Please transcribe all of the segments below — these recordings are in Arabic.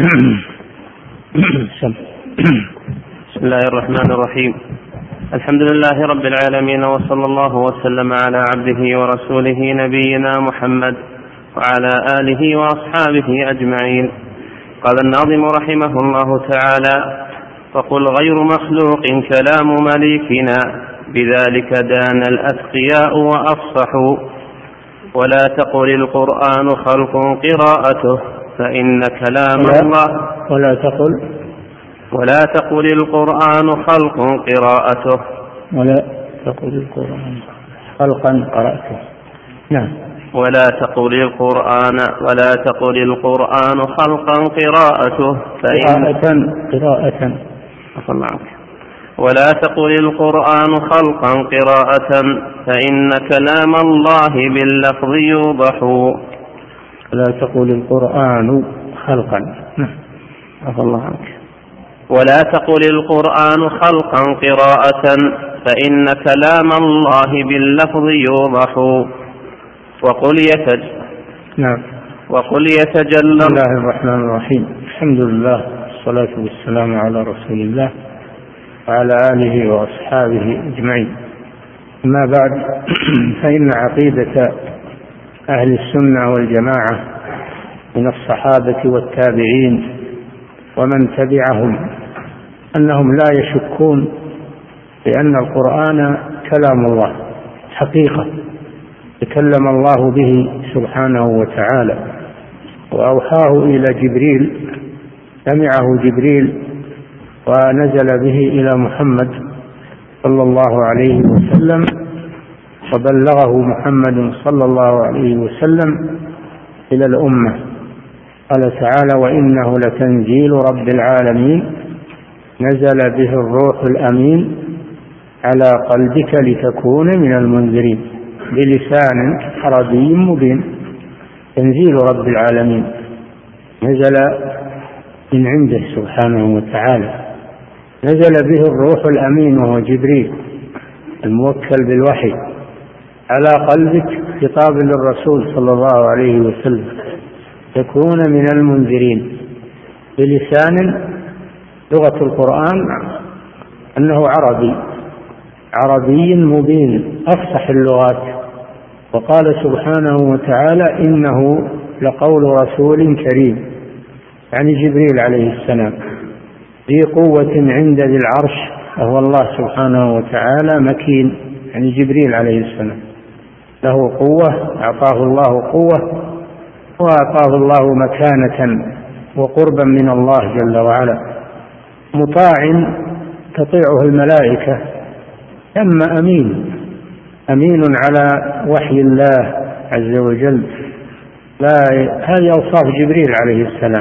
بسم الله الرحمن الرحيم. الحمد لله رب العالمين، وصلى الله وسلم على عبده ورسوله نبينا محمد وعلى آله وأصحابه أجمعين. قال الناظم رحمه الله تعالى: فقل غير مخلوق كلام مليكنا، بذلك دان الأتقياء وأفصحوا. ولا تقل القرآن خلق قراءته، فإن كلام الله ولا تقل القرآن خلق قراءته ولا تقل القرآن خلقا قرأته. نعم. ولا تقل القرآن خلقا قراءته، ولا تقل القرآن خلقا قراءة، فإن كلام الله باللفظ يوضح. ولا تقل القرآن خلقا. عفى الله عنك. ولا تقل القرآن خلقا قراءة، فإن كلام الله باللفظ يوضح. وقل يتجلى. بسم الله الرحمن الرحيم. الحمد لله والصلاة والسلام على رسول الله وعلى آله وأصحابه أجمعين. أما بعد، فإن عقيدة أهل السنة والجماعة من الصحابة والتابعين ومن تبعهم أنهم لا يشكون بأن القرآن كلام الله حقيقة، تكلم الله به سبحانه وتعالى وأوحاه إلى جبريل، سمعه جبريل ونزل به إلى محمد صلى الله عليه وسلم، وبلغه محمد صلى الله عليه وسلم إلى الأمة. قال تعالى: وإنه لتنزيل رب العالمين، نزل به الروح الأمين على قلبك لتكون من المنذرين، بلسان عربي مبين. تنزيل رب العالمين نزل من عنده سبحانه وتعالى، نزل به الروح الأمين وهو جبريل الموكل بالوحي على قلبك، خطاب للرسول صلى الله عليه وسلم، تكون من المنذرين بلسان. لغة القرآن أنه عربي مبين، أفصح اللغات. وقال سبحانه وتعالى: إنه لقول رسول كريم، يعني جبريل عليه السلام، ذي قوة عند ذي العرش، وهو الله سبحانه وتعالى مكين، يعني جبريل عليه السلام له قوة، أعطاه الله قوة وأعطاه الله مكانة وقربا من الله جل وعلا، مطاع تطيعه الملائكة، ثم أمين على وحي الله عز وجل. هذه أوصاف جبريل عليه السلام،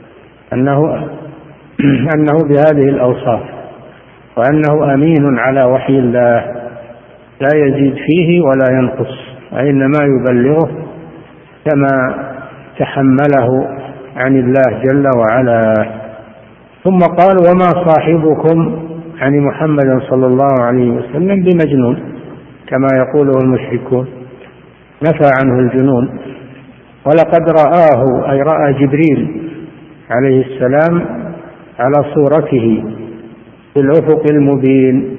أنه بهذه الأوصاف، وأنه أمين على وحي الله، لا يزيد فيه ولا ينقص، وإنما يبلغه كما تحمله عن الله جل وعلا. ثم قال: وما صاحبكم، عن محمد صلى الله عليه وسلم، بمجنون كما يقوله المشركون، نفى عنه الجنون. ولقد رآه، أي رأى جبريل عليه السلام على صورته في الأفق المبين.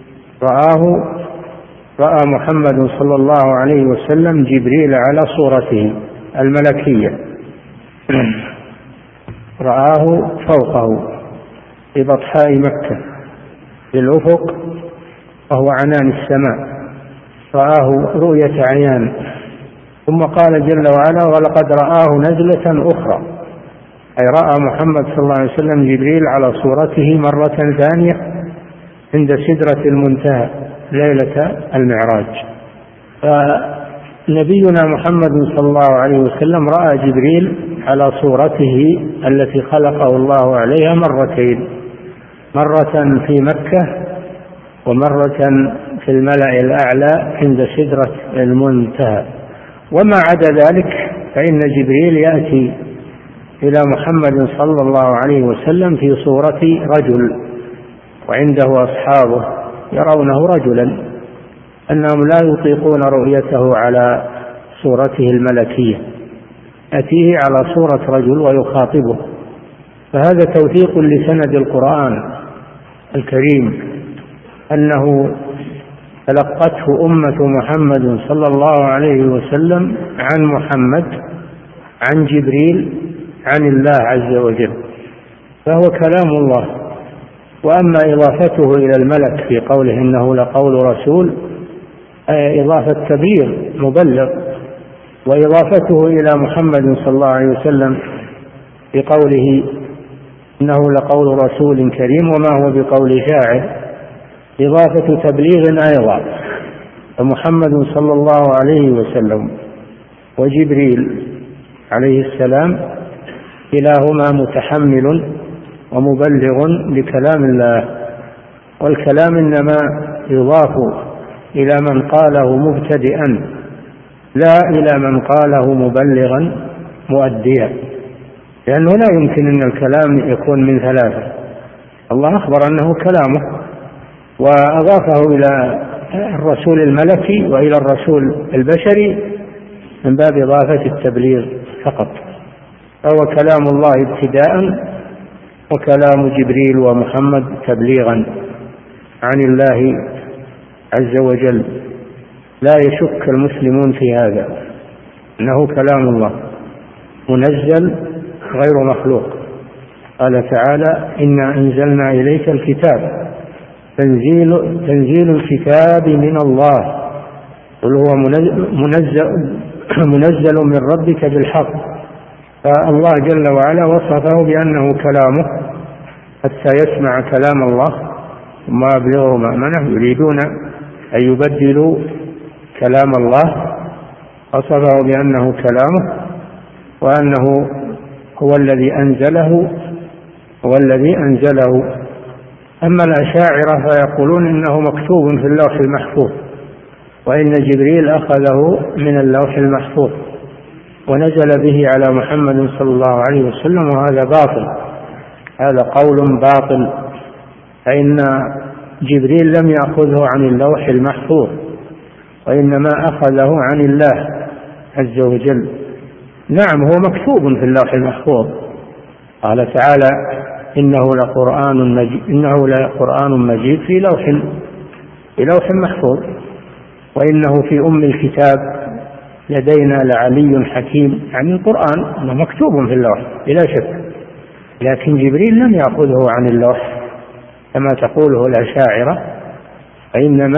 رأى محمد صلى الله عليه وسلم جبريل على صورته الملكية، رآه فوقه في بطحاء مكة في الأفق، وهو عنان السماء، رآه رؤية عيان. ثم قال جل وعلا: ولقد رآه نزلة أخرى، أي رأى محمد صلى الله عليه وسلم جبريل على صورته مرة ثانية عند سدرة المنتهى ليلة المعراج. فنبينا محمد صلى الله عليه وسلم رأى جبريل على صورته التي خلقه الله عليها مرتين، مرة في مكة ومرة في الملأ الأعلى عند سدرة المنتهى. وما عدا ذلك فإن جبريل يأتي إلى محمد صلى الله عليه وسلم في صورة رجل، وعنده أصحابه يرونه رجلا، أنهم لا يطيقون رؤيته على صورته الملكية، يأتيه على صورة رجل ويخاطبه فهذا توثيق لسند القرآن الكريم أنه تلقته أمة محمد صلى الله عليه وسلم عن محمد عن جبريل عن الله عز وجل، فهو كلام الله. وأما إضافته إلى الملك في قوله إنه لقول رسول إضافة تبليغ مبلغ، وإضافته إلى محمد صلى الله عليه وسلم في قوله إنه لقول رسول كريم وما هو بقول شاعر إضافة تبليغ أيضا. فمحمد صلى الله عليه وسلم وجبريل عليه السلام كلاهما متحمل ومبلغ لكلام الله، والكلام إنما يضاف إلى من قاله مبتدئا لا إلى من قاله مبلغا مؤديا، لأنه لا يمكن أن الكلام يكون من ثلاثة. الله أخبر أنه كلامه وأضافه إلى الرسول الملكي وإلى الرسول البشري من باب إضافة التبليغ فقط. فهو كلام الله ابتداء وكلام جبريل ومحمد تبليغا عن الله عز وجل. لا يشك المسلمون في هذا أنه كلام الله منزل غير مخلوق. قال تعالى إنا أنزلنا إليك الكتاب تنزيل الكتاب من الله قل هو منزل من ربك بالحق. فالله جل وعلا وصفه بأنه كلامه حتى يسمع كلام الله ثم يبلغه مأمنه. يريدون أن يبدلوا كلام الله، وصفه بأنه كلامه وأنه هو الذي أنزله. أما الأشاعرة فيقولون إنه مكتوب في اللوح المحفوظ، وإن جبريل أخذه من اللوح المحفوظ ونزل به على محمد صلى الله عليه وسلم، وهذا باطل، هذا قول باطل، فإن جبريل لم يأخذه عن اللوح المحفوظ وإنما أخذه عن الله عز وجل. نعم هو مكتوب في اللوح المحفوظ، قال تعالى إنه لقرآن مجيد في لوح محفوظ، وإنه في أم الكتاب لدينا لعلي حكيم. عن القرآن أنه مكتوب في اللوح بلا شك، لكن جبريل لم يأخذه عن اللوح كما تقوله الأشاعرة، فإنما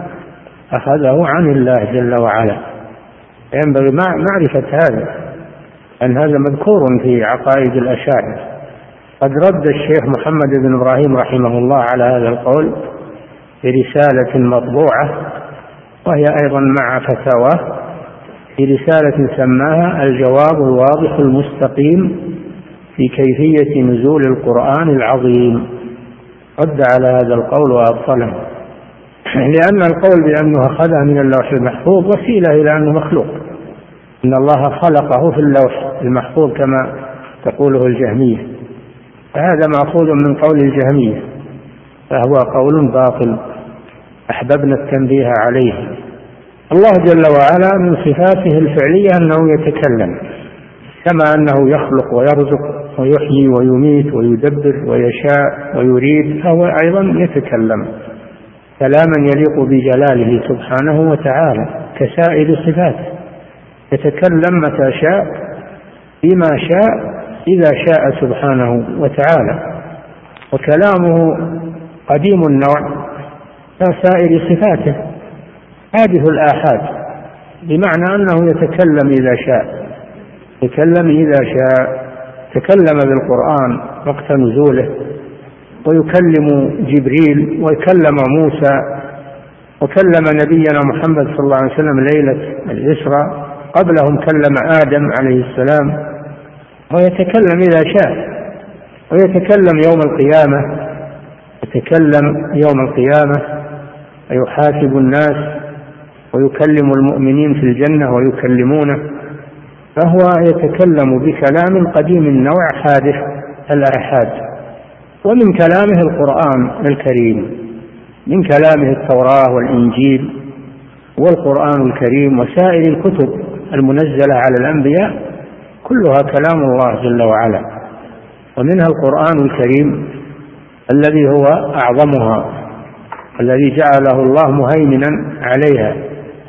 أخذه عن الله جل وعلا. ينبغي معرفة هذا، أن هذا مذكور في عقائد الأشاعرة. قد رد الشيخ محمد بن إبراهيم رحمه الله على هذا القول في رسالة مطبوعة، وهي أيضا مع فتاوى، في رسالة سماها الجواب الواضح المستقيم في كيفية نزول القرآن العظيم. رد على هذا القول وأبطله، لأن القول بأنه أخذها من اللوح المحفوظ وسيلة إلى أنه مخلوق، إن الله خلقه في اللوح المحفوظ كما تقوله الجهمية، فهذا مأخوذ من قول الجهمية، فهو قول باطل أحببنا التنبيه عليه. الله جل وعلا من صفاته الفعلية أنه يتكلم، كما أنه يخلق ويرزق ويحيي ويميت ويدبر ويشاء ويريد، فهو أيضا يتكلم كلاما يليق بجلاله سبحانه وتعالى كسائر صفاته، يتكلم متى شاء بما شاء إذا شاء سبحانه وتعالى، وكلامه قديم النوع كسائر صفاته حادث الآحاد، بمعنى أنه يتكلم إذا شاء، تكلم بالقرآن وقت نزوله، ويكلم جبريل ويكلم موسى، وكلم نبينا محمد صلى الله عليه وسلم ليلة الإسراء، قبلهم كلم آدم عليه السلام، ويتكلم إذا شاء، ويتكلم يوم القيامة ويحاسب الناس ويكلم المؤمنين في الجنة ويكلمونه، فهو يتكلم بكلام قديم النوع حادث الآحاد. ومن كلامه القرآن الكريم، من كلامه التوراة والإنجيل والقرآن الكريم وسائر الكتب المنزلة على الأنبياء، كلها كلام الله جل وعلا. ومنها القرآن الكريم الذي هو أعظمها، الذي جعله الله مهيمنا عليها،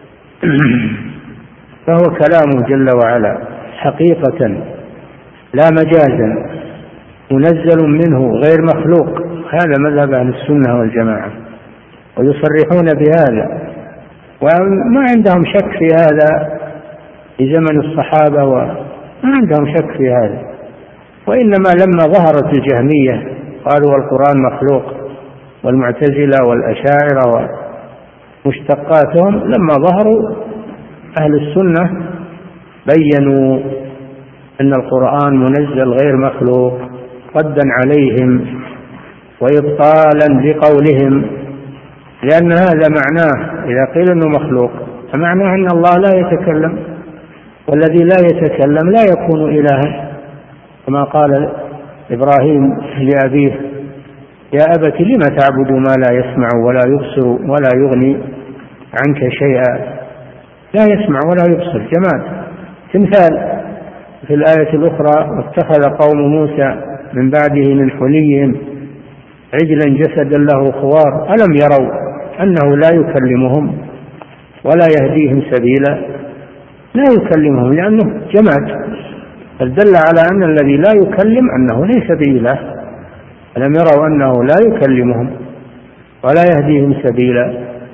فهو كلامه جل وعلا حقيقة لا مجازا، منزل منه غير مخلوق. هذا مذهب أهل السنة والجماعة، ويصرحون بهذا، وما عندهم شك في هذا في زمن الصحابة، وما عندهم شك في هذا. وإنما لما ظهرت الجهمية قالوا القرآن مخلوق، والمعتزلة والأشاعرة ومشتقاتهم، لما ظهروا أهل السنة بينوا أن القرآن منزل غير مخلوق، ردا عليهم وإبطالا لقولهم، لأن هذا معناه إذا قيل أنه مخلوق فمعناه أن الله لا يتكلم، والذي لا يتكلم لا يكون إلها، كما قال إبراهيم لأبيه: يا أبت لم تعبد ما لا يسمع ولا يبصر ولا يغني عنك شيئا. لا يسمع ولا يبصر، جماد، تمثال. في الآية الأخرى: واتخذ قوم موسى من بعده من حليهم عجلا جسدا له خوار ألم يروا أنه لا يكلمهم ولا يهديهم سبيلا. لا يكلمهم لأنه جماد، فدل على أن الذي لا يكلم أنه ليس بإله. ألم يروا أنه لا يكلمهم ولا يهديهم سبيلا.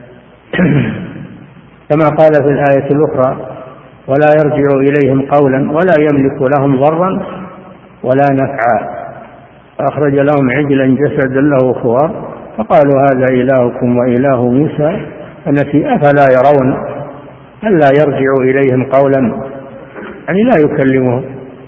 كما قال في الآية الأخرى: ولا يرجع إليهم قولا ولا يملك لهم ضرا ولا نفعا، فأخرج لهم عجلا جسدا له خوار فقالوا هذا إلهكم وإله موسى فنسي أفلا يرون ألا يرجع إليهم قولا، يعني لا يكلمهم،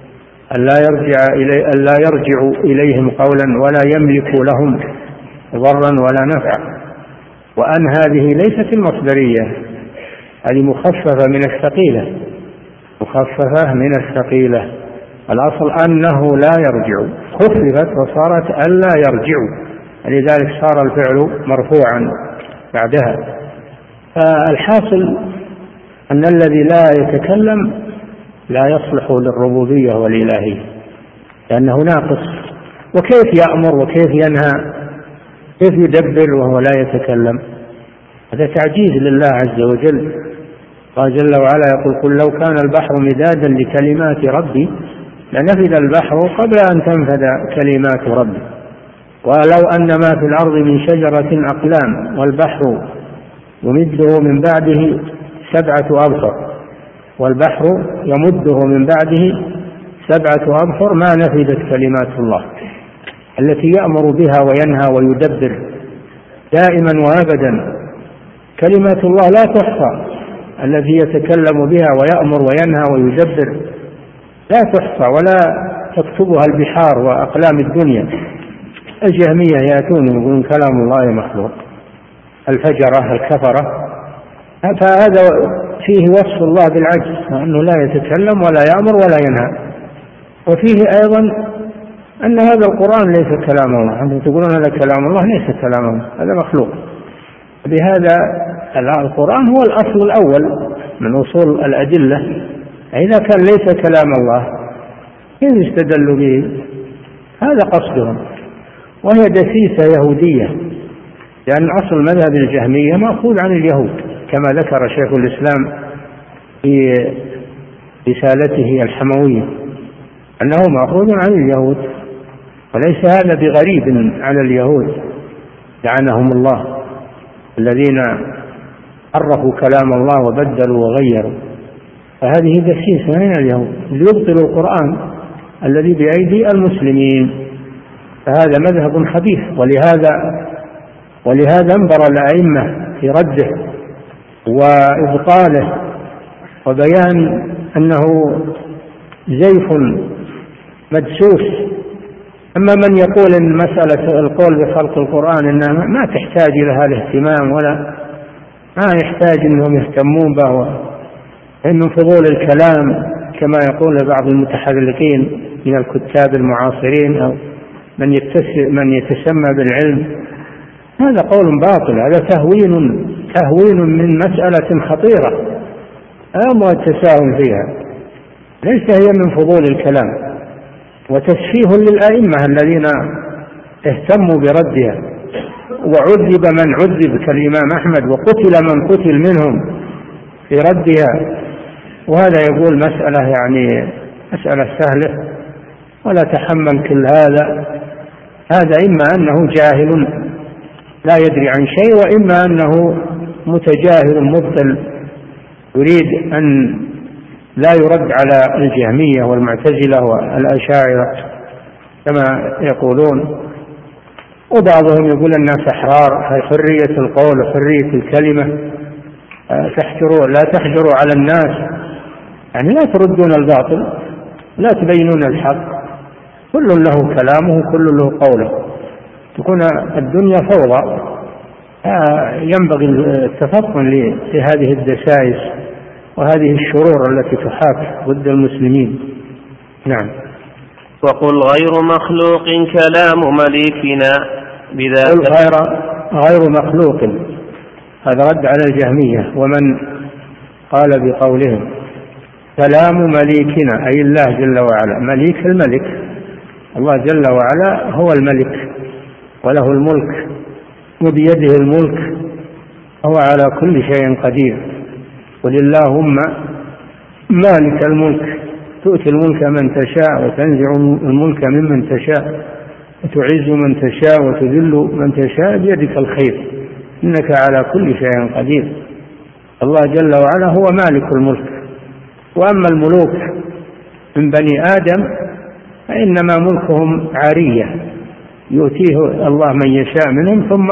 ألا يرجع إليهم قولا ولا يملك لهم ضرا ولا نفعا. وأن هذه ليست المصدرية، هذه مخففة من الثقيلة، مخففة من الثقيلة. الأصل أنه لا يرجع، خففت وصارت ألا يرجع، لذلك صار الفعل مرفوعا بعدها. فالحاصل أن الذي لا يتكلم لا يصلح للربوبية والإلهية، لأنه ناقص. وكيف يأمر وكيف ينهى، كيف يدبر وهو لا يتكلم؟ هذا تعجيز لله عز وجل. قال جل وعلا يقول: قل لو كان البحر مدادا لكلمات ربي لنفد البحر قبل أن تنفد كلمات ربي ولو أن ما في الأرض من شجرة أقلام والبحر يمده من بعده 7 أبحر والبحر يمده من بعده 7 أبحر ما نفدت كلمات الله التي يأمر بها وينهى ويدبر دائما وأبدا. كلمات الله لا تحصى، الذي يتكلم بها ويأمر وينهى ويدبر لا تحصى ولا تكتبها البحار وأقلام الدنيا. الجهمية يأتون يقولون كلام الله مخلوق، الفجرة الكفرة، فهذا فيه وصف الله بالعجز، أنه لا يتكلم ولا يأمر ولا ينهى. وفيه أيضا أن هذا القرآن ليس كلام الله، أنتم تقولون هذا كلام الله، ليس كلام الله، هذا مخلوق. بهذا القرآن هو الأصل الأول من أصول الأدلة، إذا كان ليس كلام الله كيف يستدل به؟ هذا قصدهم، وهي دسيسة يهودية، لأن أصل مذهب الجهمية مأخوذ عن اليهود كما ذكر شيخ الإسلام في رسالته الحموية أنه مأخوذ عن اليهود، وليس هذا بغريب على اليهود لعنهم الله الذين حرفوا كلام الله وبدلوا وغيروا. فهذه دسيسة من اليهود ليبطلوا القرآن الذي بأيدي المسلمين، فهذا مذهب خبيث. ولهذا انبر الأئمة في رده وإبطاله وبيان أنه زيف مدسوس. أما من يقول إن مسألة القول بخلق القرآن إنها ما تحتاج إلى هذا الاهتمام ولا ما يحتاج أنهم يهتمون به، إنه فضول الكلام كما يقول بعض المتحركين من الكتاب المعاصرين أو من يتسمى بالعلم، هذا قول باطل، هذا تهوين من مسألة خطيرة أمر التساهل فيها، ليس هي من فضول الكلام. وتسفيه للأئمة الذين اهتموا بردها، وعذب من عذب كالإمام أحمد، وقتل من قتل منهم في ردها. وهذا يقول مسألة يعني مسألة سهلة ولا تحمل كل هذا. هذا إما أنه جاهل لا يدري عن شيء، وإما أنه متجاهل مبطل يريد أن لا يرد على الجهمية والمعتزلة والأشاعرة كما يقولون. وبعضهم يقول الناس أحرار، حرية القول وحرية الكلمة، لا تحجروا على الناس، يعني لا تردون الباطل، لا تبينون الحق، كل له كلامه كل له قوله، تكون الدنيا فوضى. ينبغي التفطن لهذه الدسائس وهذه الشرور التي تحاك ضد المسلمين. نعم. وقل غير مخلوق كلام مليكنا بذلك غير مخلوق، هذا رد على الجهمية ومن قال بقولهم كلام مليكنا أي الله جل وعلا. مليك الملك، الله جل وعلا هو الملك وله الملك وبيده الملك، هو على كل شيء قدير. قل اللهم مالك الملك تؤتي الملك من تشاء وتنزع الملك ممن تشاء وتعز من تشاء وتذل من تشاء بيدك الخير إنك على كل شيء قدير. الله جل وعلا هو مالك الملك. وأما الملوك من بني آدم فإنما ملكهم عارية، يؤتيه الله من يشاء منهم ثم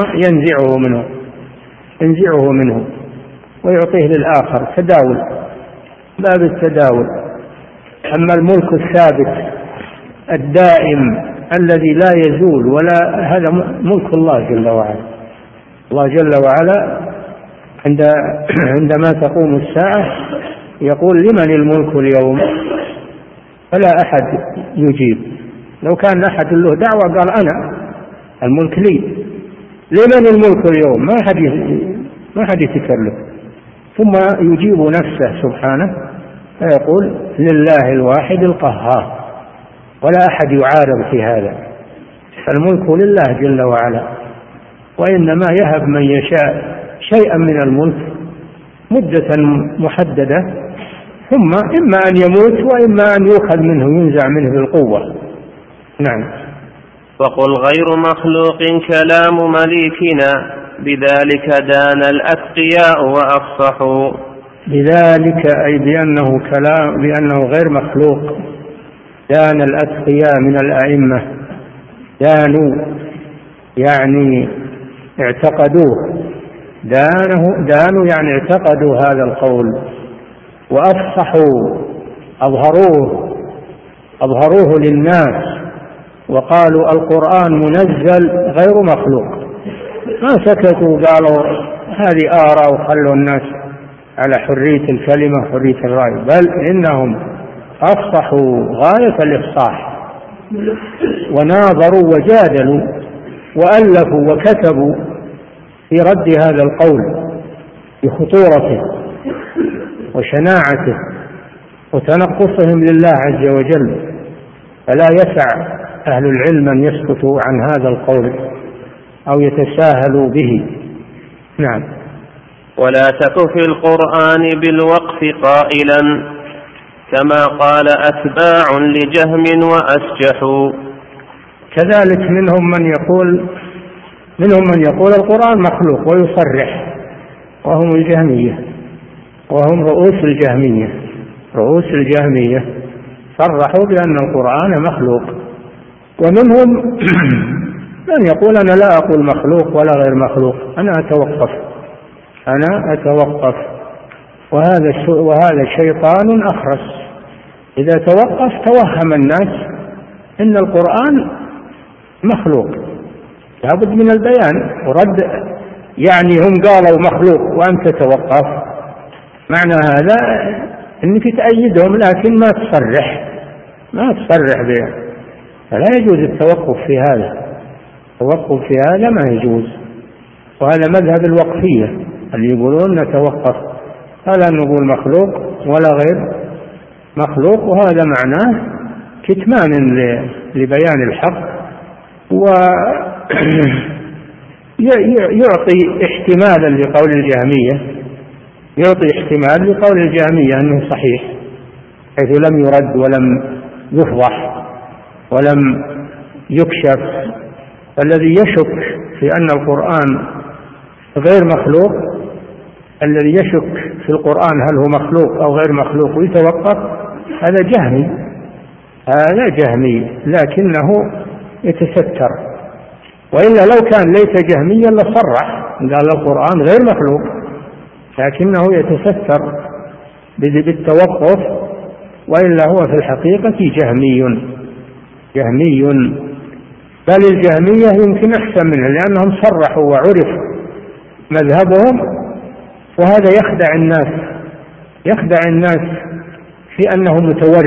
ينزعه منه ويعطيه للآخر، تداول، باب التداول. أما الملك الثابت الدائم الذي لا يزول ولا، هذا ملك الله جل وعلا. الله جل وعلا عندما تقوم الساعة يقول لمن الملك اليوم، فلا أحد يجيب. لو كان أحد له دعوة قال أنا الملك لي، لمن الملك اليوم، ما حد يتكلم، ثم يجيب نفسه سبحانه فيقول لله الواحد القهار، ولا أحد يعارض في هذا. فالملك لله جل وعلا، وإنما يهب من يشاء شيئا من الملك مدة محددة، ثم إما أن يموت وإما أن يؤخذ منه ينزع منه بالقوة. نعم. وقل غير مخلوق كلام مليكنا بذلك دان الأتقياء وأفصحوا. بذلك أي بأنه غير مخلوق. دان الأتقياء من الأئمة، دانوا يعني اعتقدوه، دانوا يعني اعتقدوا هذا القول، وأفصحوا أظهروه للناس وقالوا القرآن منزل غير مخلوق. ما سكتوا قالوا هذه آراء وخلوا الناس على حرية الكلمة وحرية الرأي، بل إنهم أفصحوا غاية الإفصاح، وناظروا وجادلوا وألفوا وكتبوا في رد هذا القول بخطورته وشناعته وتنقصهم لله عز وجل. فلا يسع أهل العلم أن يسكتوا عن هذا القول أو يتساهلوا به. نعم. ولا تك في القرآن بالوقف قائلا كما قال أتباع لجهم وأسجحوا. كذلك منهم من يقول القرآن مخلوق ويصرح، وهم الجهمية، وهم رؤوس الجهمية صرحوا بأن القرآن مخلوق. ومنهم من يقول أنا لا أقول مخلوق ولا غير مخلوق، أنا أتوقف. وهذا شيطان أخرس. إذا توهم الناس إن القرآن مخلوق، لابد من البيان ورد. يعني هم قالوا مخلوق وأنت توقف، معنى هذا أنك تأيدهم لكن ما تصرح به. فلا يجوز التوقف في هذا، التوقف في هذا ما يجوز. وهذا مذهب الوقفية اللي يقولون نتوقف، فلا نقول مخلوق ولا غير مخلوق. وهذا معناه كتمان لبيان الحق، ويعطي احتمالا لقول الجهمية، يعطي احتمال لقول الجهمية أنه صحيح، حيث لم يرد ولم يفضح ولم يكشف. الذي يشك في أن القرآن غير مخلوق، الذي يشك في القرآن هل هو مخلوق أو غير مخلوق ويتوقف، هذا جهمي، هذا جهمي لكنه يتستر. وإلا لو كان ليس جهميا لصرح قال القرآن غير مخلوق، لكنه يتستر بالتوقف، وإلا هو في الحقيقة جهمي. بل الجهمية يمكن أحسن منه لأنهم صرحوا وعرف مذهبهم، وهذا يخدع الناس في أنه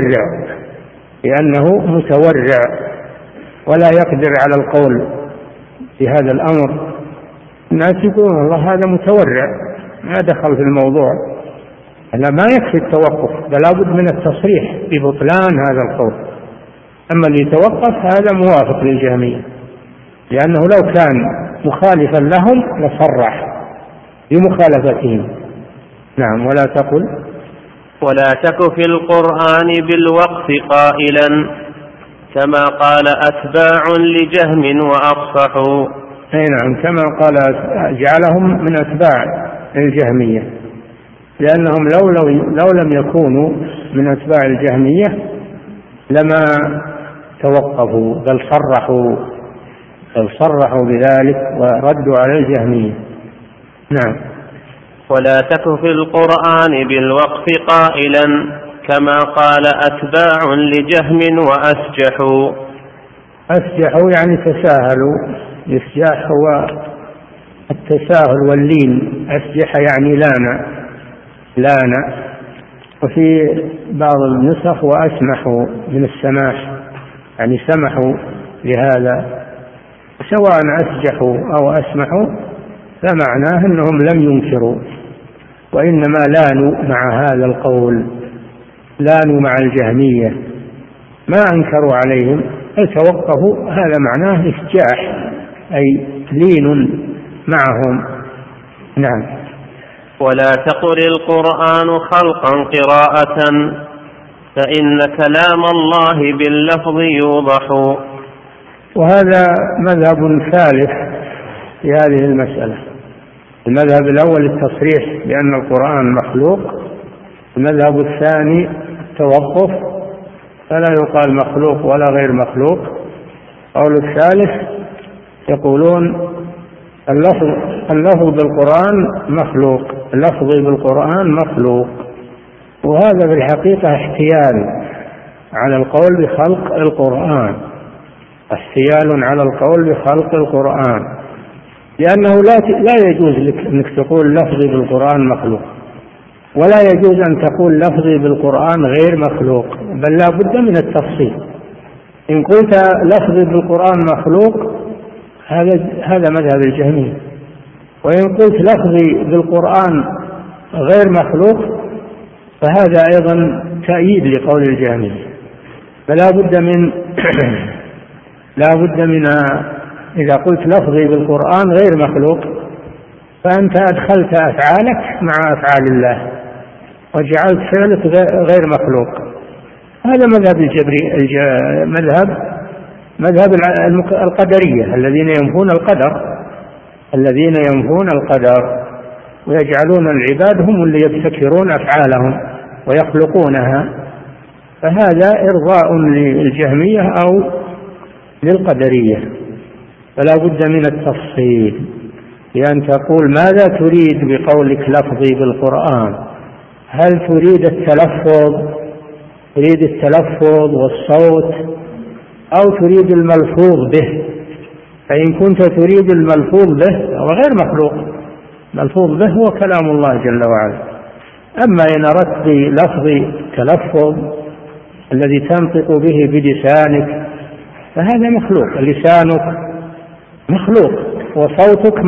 متورع ولا يقدر على القول بهذا الأمر. الناس يقولون الله هذا متورع ما دخل في الموضوع، أنا ما يكفي التوقف، بل لابد من التصريح ببطلان هذا القول. أما اللي يتوقف هذا موافق للجهمية، لأنه لو كان مخالفا لهم لصرح بمخالفتهم. نعم. ولا تك في القرآن بالوقف قائلا كما قال أتباع لجهم وأفصحوا. أي نعم، كما قال جعلهم من أتباع الجهمية، لأنهم لو لم يكونوا من أتباع الجهمية لما توقفوا، بل صرحوا بذلك وردوا على الجهمية. نعم. ولا تك في القرآن بالوقف قائلا كما قال أتباع لجهم وأسجحوا. أسجحوا يعني تساهلوا، الإسجاح هو التساهل واللين، أسجح يعني لان. وفي بعض النسخ وأسمحوا من السماح، يعني سمحوا لهذا. سواء أسجحوا أو أسمحوا فمعناه أنهم لم ينكروا، وإنما لانوا مع هذا القول، لانوا مع الجهمية، ما أنكروا عليهم بل توقفوا. هذا معناه إسجاح أي لين معهم. نعم. ولا تقل القرآن خلقا قراءة فإن كلام الله باللفظ يوضح. وهذا مذهب ثالث في هذه المسألة. المذهب الأول التصريح بأن القرآن مخلوق، المذهب الثاني التوقف فلا يقال مخلوق ولا غير مخلوق. قول الثالث يقولون اللفظ بالقرآن مخلوق، اللفظ بالقرآن مخلوق. وهذا في الحقيقة احتيال على القول بخلق القرآن، احتيال على القول بخلق القرآن، لأنه لا يجوز لك أنك تقول لفظي بالقرآن مخلوق، ولا يجوز أن تقول لفظي بالقرآن غير مخلوق، بل لا بد من التفصيل. إن قلت لفظي بالقرآن مخلوق هذا مذهب الجهمية، وإن قلت لفظي بالقرآن غير مخلوق فهذا أيضا تأييد لقول الجهمية. فلا بد من إذا قلت لفظي بالقرآن غير مخلوق فأنت أدخلت أفعالك مع أفعال الله وجعلت فعلك غير مخلوق. هذا مذهب مذهب القدرية الذين ينفون القدر ويجعلون العباد هم اللي يبتكرون أفعالهم ويخلقونها، فهذا إرضاء للجهمية أو للقدرية. فلا بد من التفصيل، لأن تقول ماذا تريد بقولك لفظي بالقرآن؟ هل تريد التلفظ والصوت أو تريد الملفوظ به؟ فإن كنت تريد الملفوظ به هو غير مخلوق، الملفوظ به هو كلام الله جل وعلا. أما إن أردت بلفظ تلفظ الذي تنطق به بلسانك فهذا مخلوق، لسانك مخلوق وصوتك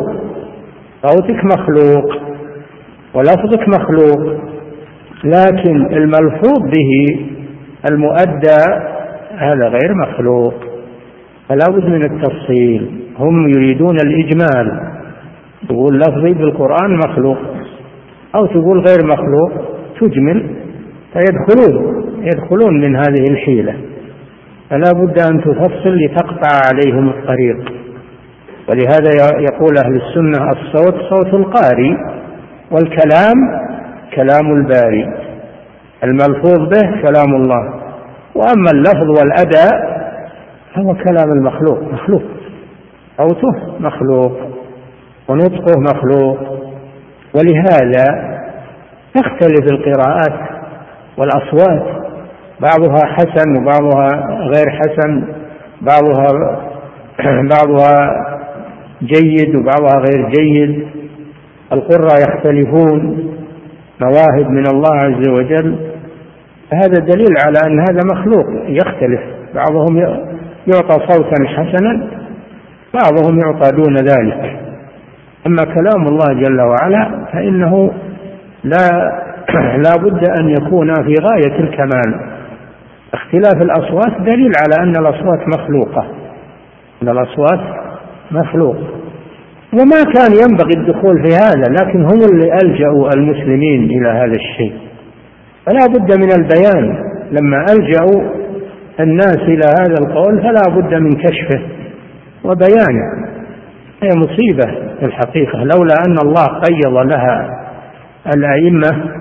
مخلوق ولفظك مخلوق، لكن الملفوظ به المؤدى هذا غير مخلوق. فلا بد من التفصيل. هم يريدون الإجمال، تقول لفظي بالقرآن مخلوق أو تقول غير مخلوق، تجمل، فيدخلون من هذه الحيلة. فلا بد أن تفصل لتقطع عليهم الطريق. ولهذا يقول أهل السنة الصوت صوت القاري، والكلام كلام الباري، الملفوظ به كلام الله، وأما اللفظ والأداء هو كلام المخلوق. مخلوق، صوته مخلوق ونطقه مخلوق. ولهذا تختلف القراءات والأصوات، بعضها حسن وبعضها غير حسن، بعضها جيد وبعضها غير جيد. القراء يختلفون، مواهب من الله عز وجل. هذا دليل على أن هذا مخلوق يختلف، بعضهم يعطى صوتا حسنا، بعضهم يعطى دون ذلك. أما كلام الله جل وعلا فإنه لا بد أن يكون في غاية الكمال. اختلاف الأصوات دليل على أن الأصوات مخلوقة، أن الأصوات مخلوق. وما كان ينبغي الدخول في هذا، لكن هم اللي ألجأوا المسلمين إلى هذا الشيء. فلا بد من البيان. لما ألجأوا الناس إلى هذا القول فلا بد من كشفه وبيانه. هي مصيبة في الحقيقة، لولا أن الله قيض لها الأئمة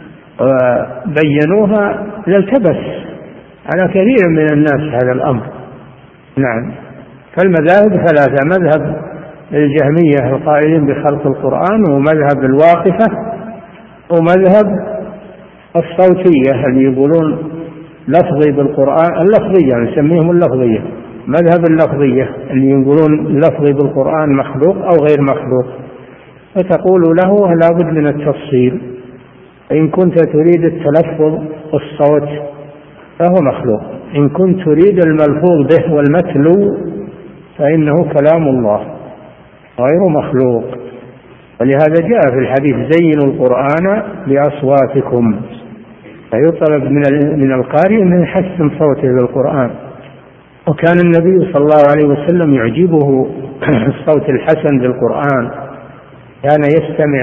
وبينوها لالتبس على كثير من الناس هذا الأمر. نعم. فالمذاهب ثلاثة: مذهب الجهمية القائلين بخلق القرآن، ومذهب الواقفة، ومذهب الصوتية اللي يقولون لفظي بالقرآن، اللفظية نسميهم اللفظية، مذهب اللفظية اللي يقولون لفظي بالقرآن مخلوق أو غير مخلوق. فتقول له لا بد من التفصيل. إن كنت تريد التلفظ والصوت فهو مخلوق، إن كنت تريد الملفوظ به والمتلو فإنه كلام الله غير مخلوق. ولهذا جاء في الحديث: زينوا القرآن بأصواتكم. فيطلب من القارئ أن يحسن صوته بالقرآن. وكان النبي صلى الله عليه وسلم يعجبه الصوت الحسن بالقرآن. كان يستمع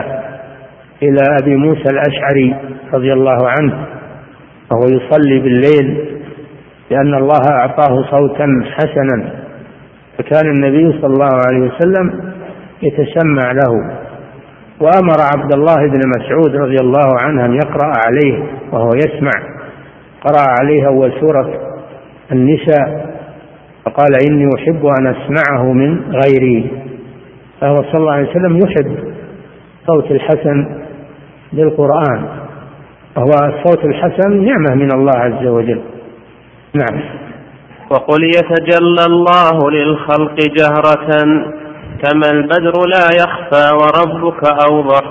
إلى أبي موسى الأشعري رضي الله عنه وهو يصلي بالليل، لأن الله أعطاه صوتا حسنا، فكان النبي صلى الله عليه وسلم يتسمع له. وأمر عبد الله بن مسعود رضي الله عنه أن يقرأ عليه وهو يسمع. قرأ عليه أول سورة النساء، فقال: إني أحب أن أسمعه من غيري. فهو صلى الله عليه وسلم يحب صوت الحسن للقرآن، وهو الصوت الحسن نعمة من الله عز وجل. نعم. وقل يتجلى الله للخلق جهرة كما البدر لا يخفى وربك أوضح.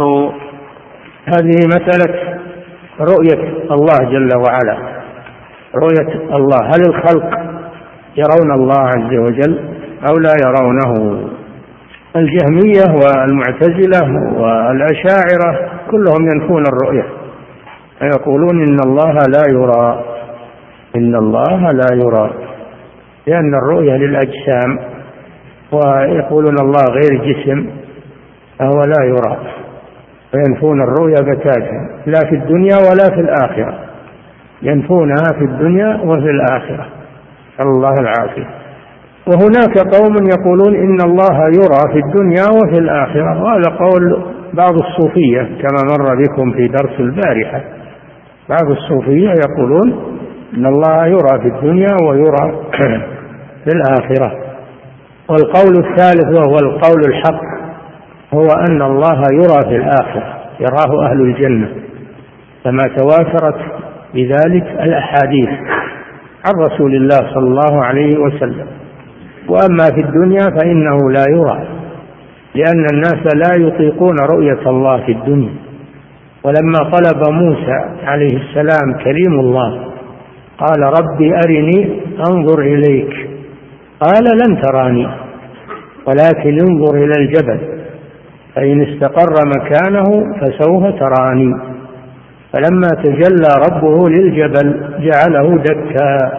هذه مسألة رؤية الله جل وعلا، رؤية الله. هل الخلق يرون الله عز وجل أو لا يرونه؟ الجهمية والمعتزلة والأشاعرة كلهم ينفون الرؤية، يقولون إن الله لا يرى، إن الله لا يرى، لأن الرؤية للأجسام، ويقولون الله غير جسم فهو لا يرى، وينفون الرؤية بتاتا، لا في الدنيا ولا في الآخرة، ينفونها في الدنيا وفي الآخرة، نسأل الله العافية. وهناك قوم يقولون إن الله يرى في الدنيا وفي الآخرة، وهذا قول بعض الصوفية كما مر بكم في درس البارحة. بعض الصوفية يقولون إن الله يرى في الدنيا ويرى في الآخرة. والقول الثالث وهو القول الحق هو أن الله يرى في الآخرة، يراه أهل الجنة، كما تواترت بذلك الأحاديث عن رسول الله صلى الله عليه وسلم. وأما في الدنيا فإنه لا يرى، لأن الناس لا يطيقون رؤية الله في الدنيا. ولما طلب موسى عليه السلام كليم الله قال: ربي أرني أنظر إليك، قال: لن تراني ولكن انظر إلى الجبل فإن استقر مكانه فسوف تراني. فلما تجلى ربه للجبل جعله دكا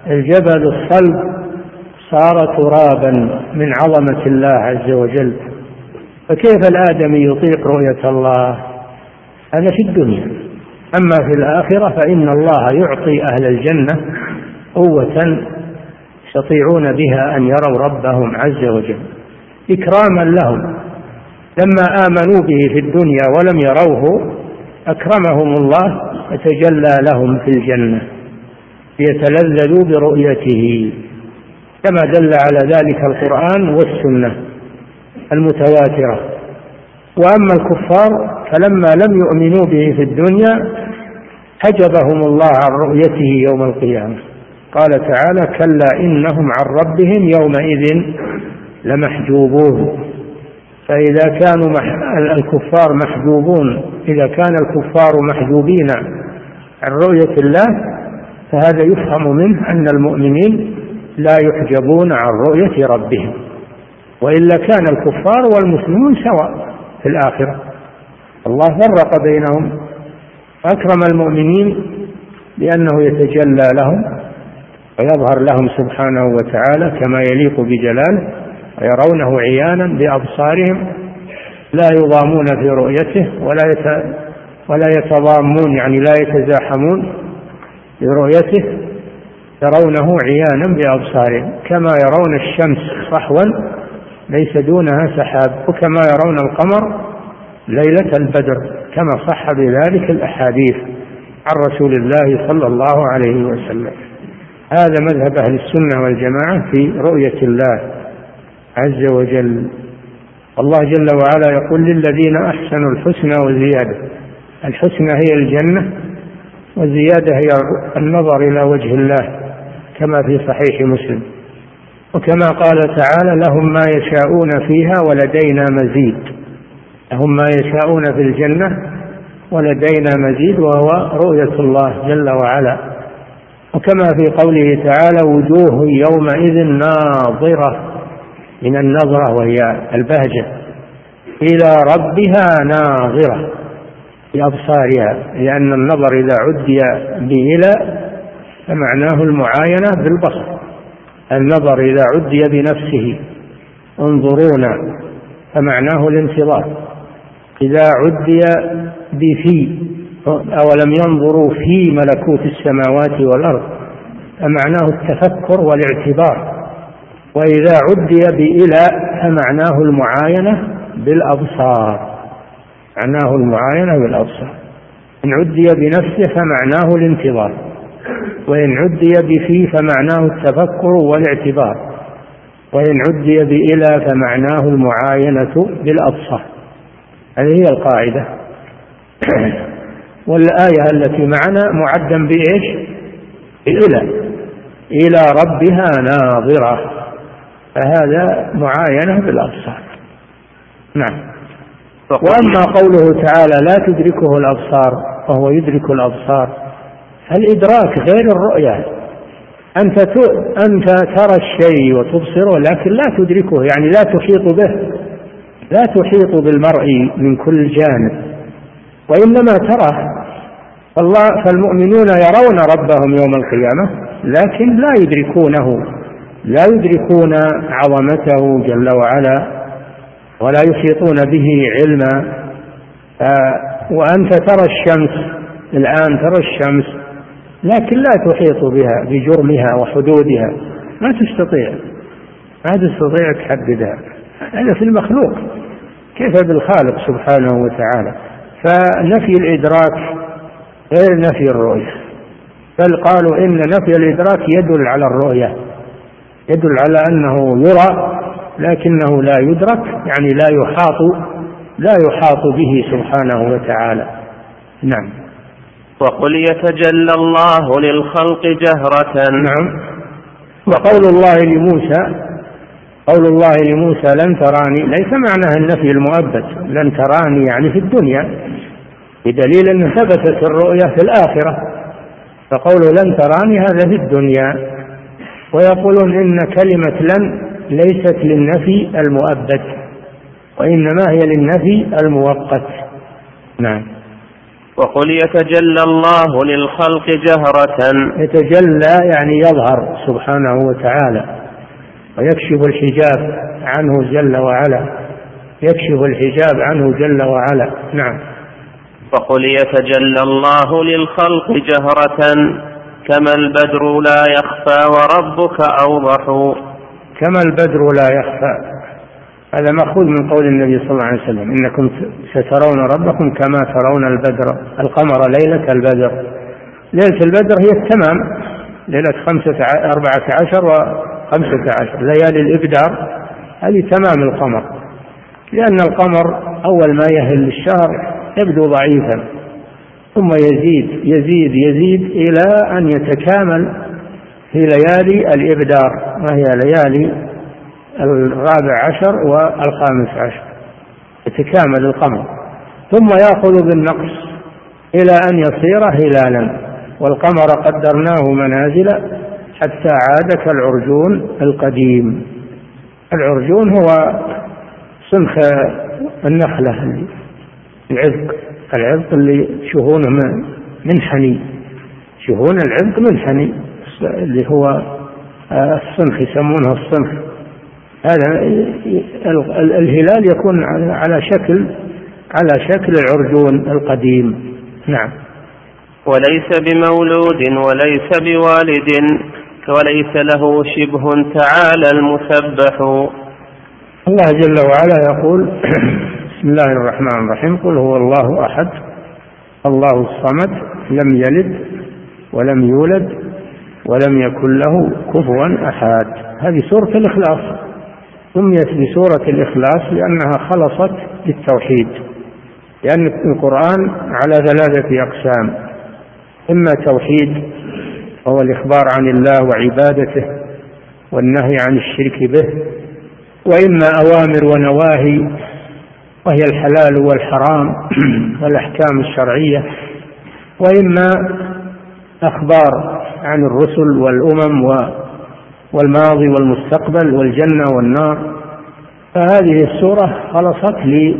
الجبل الصلب صار ترابا من عظمة الله عز وجل، فكيف الآدمي يطيق رؤية الله؟ هذا في الدنيا. أما في الآخرة فإن الله يعطي أهل الجنة قوة يستطيعون بها أن يروا ربهم عز وجل إكراما لهم. لما آمنوا به في الدنيا ولم يروه أكرمهم الله وتجلى لهم في الجنة ليتلذذوا برؤيته، كما دل على ذلك القرآن والسنة المتواترة. وأما الكفار فلما لم يؤمنوا به في الدنيا حجبهم الله عن رؤيته يوم القيامة. قال تعالى: كلا إنهم عن ربهم يومئذ لمحجوبون. فإذا كانوا الكفار محجوبون، إذا كان الكفار محجوبين عن رؤية الله، فهذا يفهم منه أن المؤمنين لا يحجبون عن رؤية ربهم، وإلا كان الكفار والمسلمون سواء في الآخرة. الله فرق بينهم، أكرم المؤمنين لأنه يتجلى لهم ويظهر لهم سبحانه وتعالى كما يليق بجلاله، ويرونه عيانا بأبصارهم لا يضامون في رؤيته ولا يتضامون، يعني لا يتزاحمون في رؤيته، يرونه عيانا بأبصارهم كما يرون الشمس صحوا ليس دونها سحاب، وكما يرون القمر ليلة البدر، كما صح بذلك الأحاديث عن رسول الله صلى الله عليه وسلم. هذا مذهب أهل السنة والجماعة في رؤية الله عز وجل. الله جل وعلا يقول: للذين أحسنوا الحسنى وزيادة. الحسنى هي الجنة، والزيادة هي النظر إلى وجه الله كما في صحيح مسلم. وكما قال تعالى: لهم ما يشاءون فيها ولدينا مزيد. لهم ما يشاءون في الجنة ولدينا مزيد، وهو رؤية الله جل وعلا. وكما في قوله تعالى: وجوه يومئذ ناظرة، من النظرة وهي البهجة، إلى ربها ناظرة بأبصارها، لأن النظر إذا عدي بإلى فمعناه المعاينة بالبصر. النظر إذا عدي بنفسه انظرونا فمعناه الانتظار. إذا عدي بفي أولم ينظروا في ملكوت السماوات والأرض فمعناه التفكر والاعتبار. وإذا عدي بإلى فمعناه المعاينة بالأبصار، معناه المعاينة بالأبصار. إن عدي بنفسه فمعناه الانتظار، وإن عدي بفي فمعناه التفكر والاعتبار، وإن عدي بإلى فمعناه المعاينة بالأبصار. هذه هي القاعدة. والآية التي معنا معدا بإيش؟ إلى ربها ناظرة، فهذا معاينة بالأبصار. نعم. وأما قوله تعالى: لا تدركه الأبصار وهو يدرك الأبصار، فالإدراك غير الرؤية. أنت ترى الشيء وتبصره لكن لا تدركه، يعني لا تحيط به، لا تحيط بالمرء من كل جانب، وإنما تراه. فالمؤمنون يرون ربهم يوم القيامة لكن لا يدركونه، لا يدركون عظمته جل وعلا ولا يحيطون به علما. وأنت ترى الشمس الآن، ترى الشمس لكن لا تحيط بها بجرمها وحدودها، ما تستطيع تحددها. هذا في المخلوق، كيف بالخالق سبحانه وتعالى؟ فنفي الإدراك غير نفي الرؤية، بل قالوا إن نفي الإدراك يدل على الرؤية، يدل على أنه يرى لكنه لا يدرك، يعني لا يحاط به سبحانه وتعالى. نعم. وقل يتجلى الله للخلق جهرة. نعم. وقول الله لموسى لن تراني ليس معناه النفي المؤبد، لن تراني يعني في الدنيا، بدليل أن ثبتت الرؤية في الآخرة، فقوله لن تراني هذا في الدنيا. ويقولون إن كلمة لن ليست للنفي المؤبد، وإنما هي للنفي المؤقت. نعم. وقل يتجلى الله للخلق جهرة. يتجلى يعني يظهر سبحانه وتعالى ويكشف الحجاب عنه جل وعلا، يكشف الحجاب عنه جل وعلا. نعم. وقل يتجلى الله للخلق جهرة كما البدر لا يخفى وربك أوضح. كما البدر لا يخفى، هذا مأخوذ من قول النبي صلى الله عليه وسلم: إنكم سترون ربكم كما ترون القمر ليلة البدر. ليلة البدر هي التمام، ليلة 14 و15 ليالي الإبدار، هذه تمام القمر، لأن القمر أول ما يهل الشهر يبدو ضعيفا ثم يزيد يزيد يزيد إلى أن يتكامل في ليالي الإبدار، وهي ليالي 14 و15 يتكامل القمر، ثم يأخذ بالنقص إلى أن يصير هلالا. والقمر قدرناه منازل حتى عاد كالعرجون القديم. العرجون هو صنخ النخلة، العذق اللي شهونه منحني، شهون العذق منحني، اللي هو الصنخ، يسمونه الصنخ. هذا الهلال يكون على شكل العرجون القديم. نعم. وليس بمولود وليس بوالد وليس له شبه تعالى المسبح. الله جل وعلا يقول: بسم الله الرحمن الرحيم: قل هو الله أحد الله الصمد لم يلد ولم يولد ولم يكن له كفوا أحد. هذه سورة الإخلاص، سميت بسورة الإخلاص لأنها خلصت بالتوحيد، لأن القرآن على 3 أقسام: إما توحيد وهو الإخبار عن الله وعبادته والنهي عن الشرك به، وإما أوامر ونواهي وهي الحلال والحرام والأحكام الشرعية، وإما أخبار عن الرسل والأمم والماضي والمستقبل والجنة والنار. فهذه السورة خلصت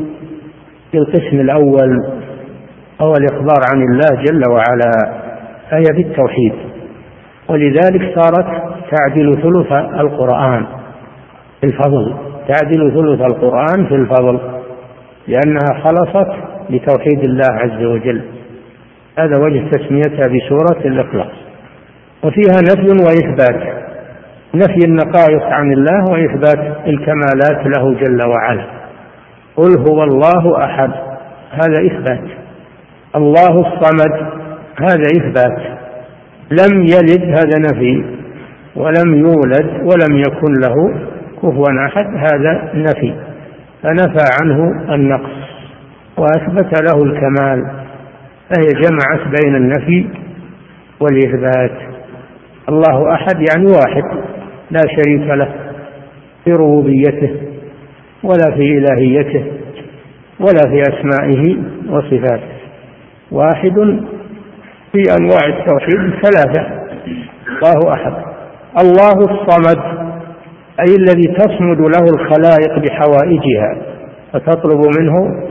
للقسم الأول، هو الإخبار عن الله جل وعلا، فهي بالتوحيد، ولذلك صارت تعدل ثلث القرآن في الفضل، تعدل ثلث القرآن في الفضل، لأنها خلصت لتوحيد الله عز وجل. هذا وجه تسميتها بسورة الإخلاص. وفيها نفي وإثبات، نفي النقائص عن الله وإثبات الكمالات له جل وعلا. قل هو الله أحد، هذا إثبات. الله الصمد، هذا إثبات. لم يلد، هذا نفي. ولم يولد ولم يكن له كفوا أحد، هذا نفي، فنفى عنه النقص وأثبت له الكمال، فهي جمعت بين النفي والإثبات. الله أحد يعني واحد لا شريك له في ربوبيته ولا في إلهيته ولا في أسمائه وصفاته، واحد في أنواع التوحيد 3. الله أحد. الله الصمد أي الذي تصمد له الخلائق بحوائجها فتطلب منه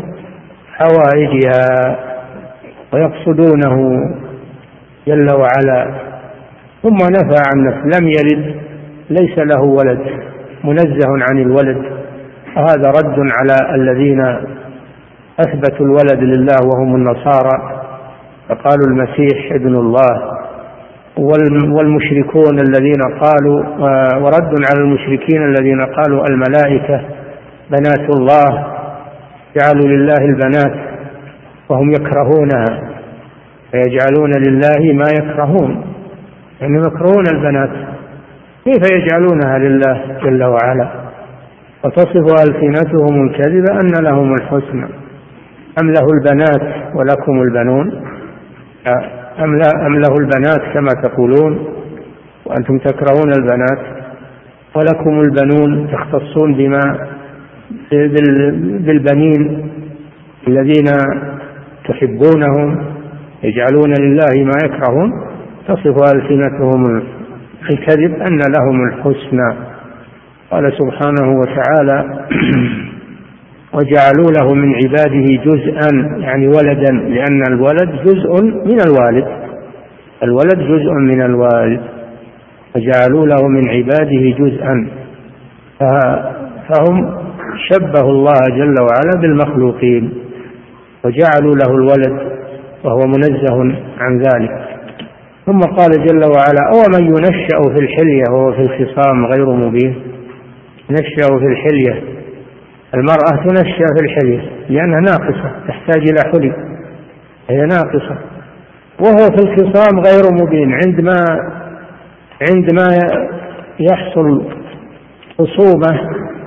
حوائجها ويقصدونه جل وعلا. ثم نفى عن نفسه، لم يلد، ليس له ولد، منزه عن الولد، وهذا رد على الذين أثبتوا الولد لله وهم النصارى، فقالوا المسيح ابن الله، والمشركون الذين قالوا، ورد على المشركين الذين قالوا الملائكة بنات الله، جعلوا لله البنات وهم يكرهونها، فيجعلون لله ما يكرهون، يعني يكرهون البنات، كيف يجعلونها لله جل وعلا؟ وتصف ألسنتهم الكذب أن لهم الحسنى أم له البنات ولكم البنون، أم له البنات كما تقولون وأنتم تكرهون البنات، ولكم البنون تختصون بالبنين الذين تحبونهم، يجعلون لله ما يكرهون، تصف ألسنتهم الكذب أن لهم الحسنى. قال سبحانه وتعالى: وجعلوا له من عباده جزءا يعني ولدا، لأن الولد جزء من الوالد، الولد جزء من الوالد، وجعلوا له من عباده جزءا، فهم شبهوا الله جل وعلا بالمخلوقين وجعلوا له الولد وهو منزه عن ذلك. ثم قال جل وعلا: أومن ينشأ في الحلية وهو في الخصام غير مبين. نشأ في الحلية، المرأة تنشأ في الحلية لأنها ناقصة تحتاج إلى حلي، هي ناقصة، وهو في الخصام غير مبين، عندما يحصل خصومة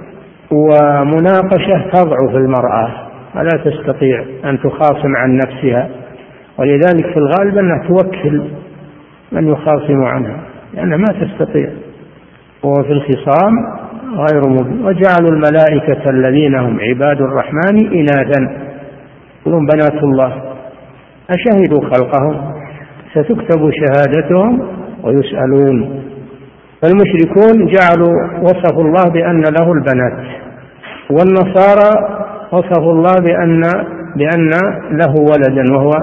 ومناقشة تضعف المرأة ولا تستطيع أن تخاصم عن نفسها، ولذلك في الغالب أنها توكل من يخاصم عنها لأنها ما تستطيع، وهو في الخصام غير مبين. وجعلوا الملائكة الذين هم عباد الرحمن إناثا، يقولون بنات الله، أشهدوا خلقهم ستكتب شهادتهم ويسألون. فالمشركون جعلوا وصفوا الله بأن له البنات، والنصارى وصفوا الله بأن له ولدا وهو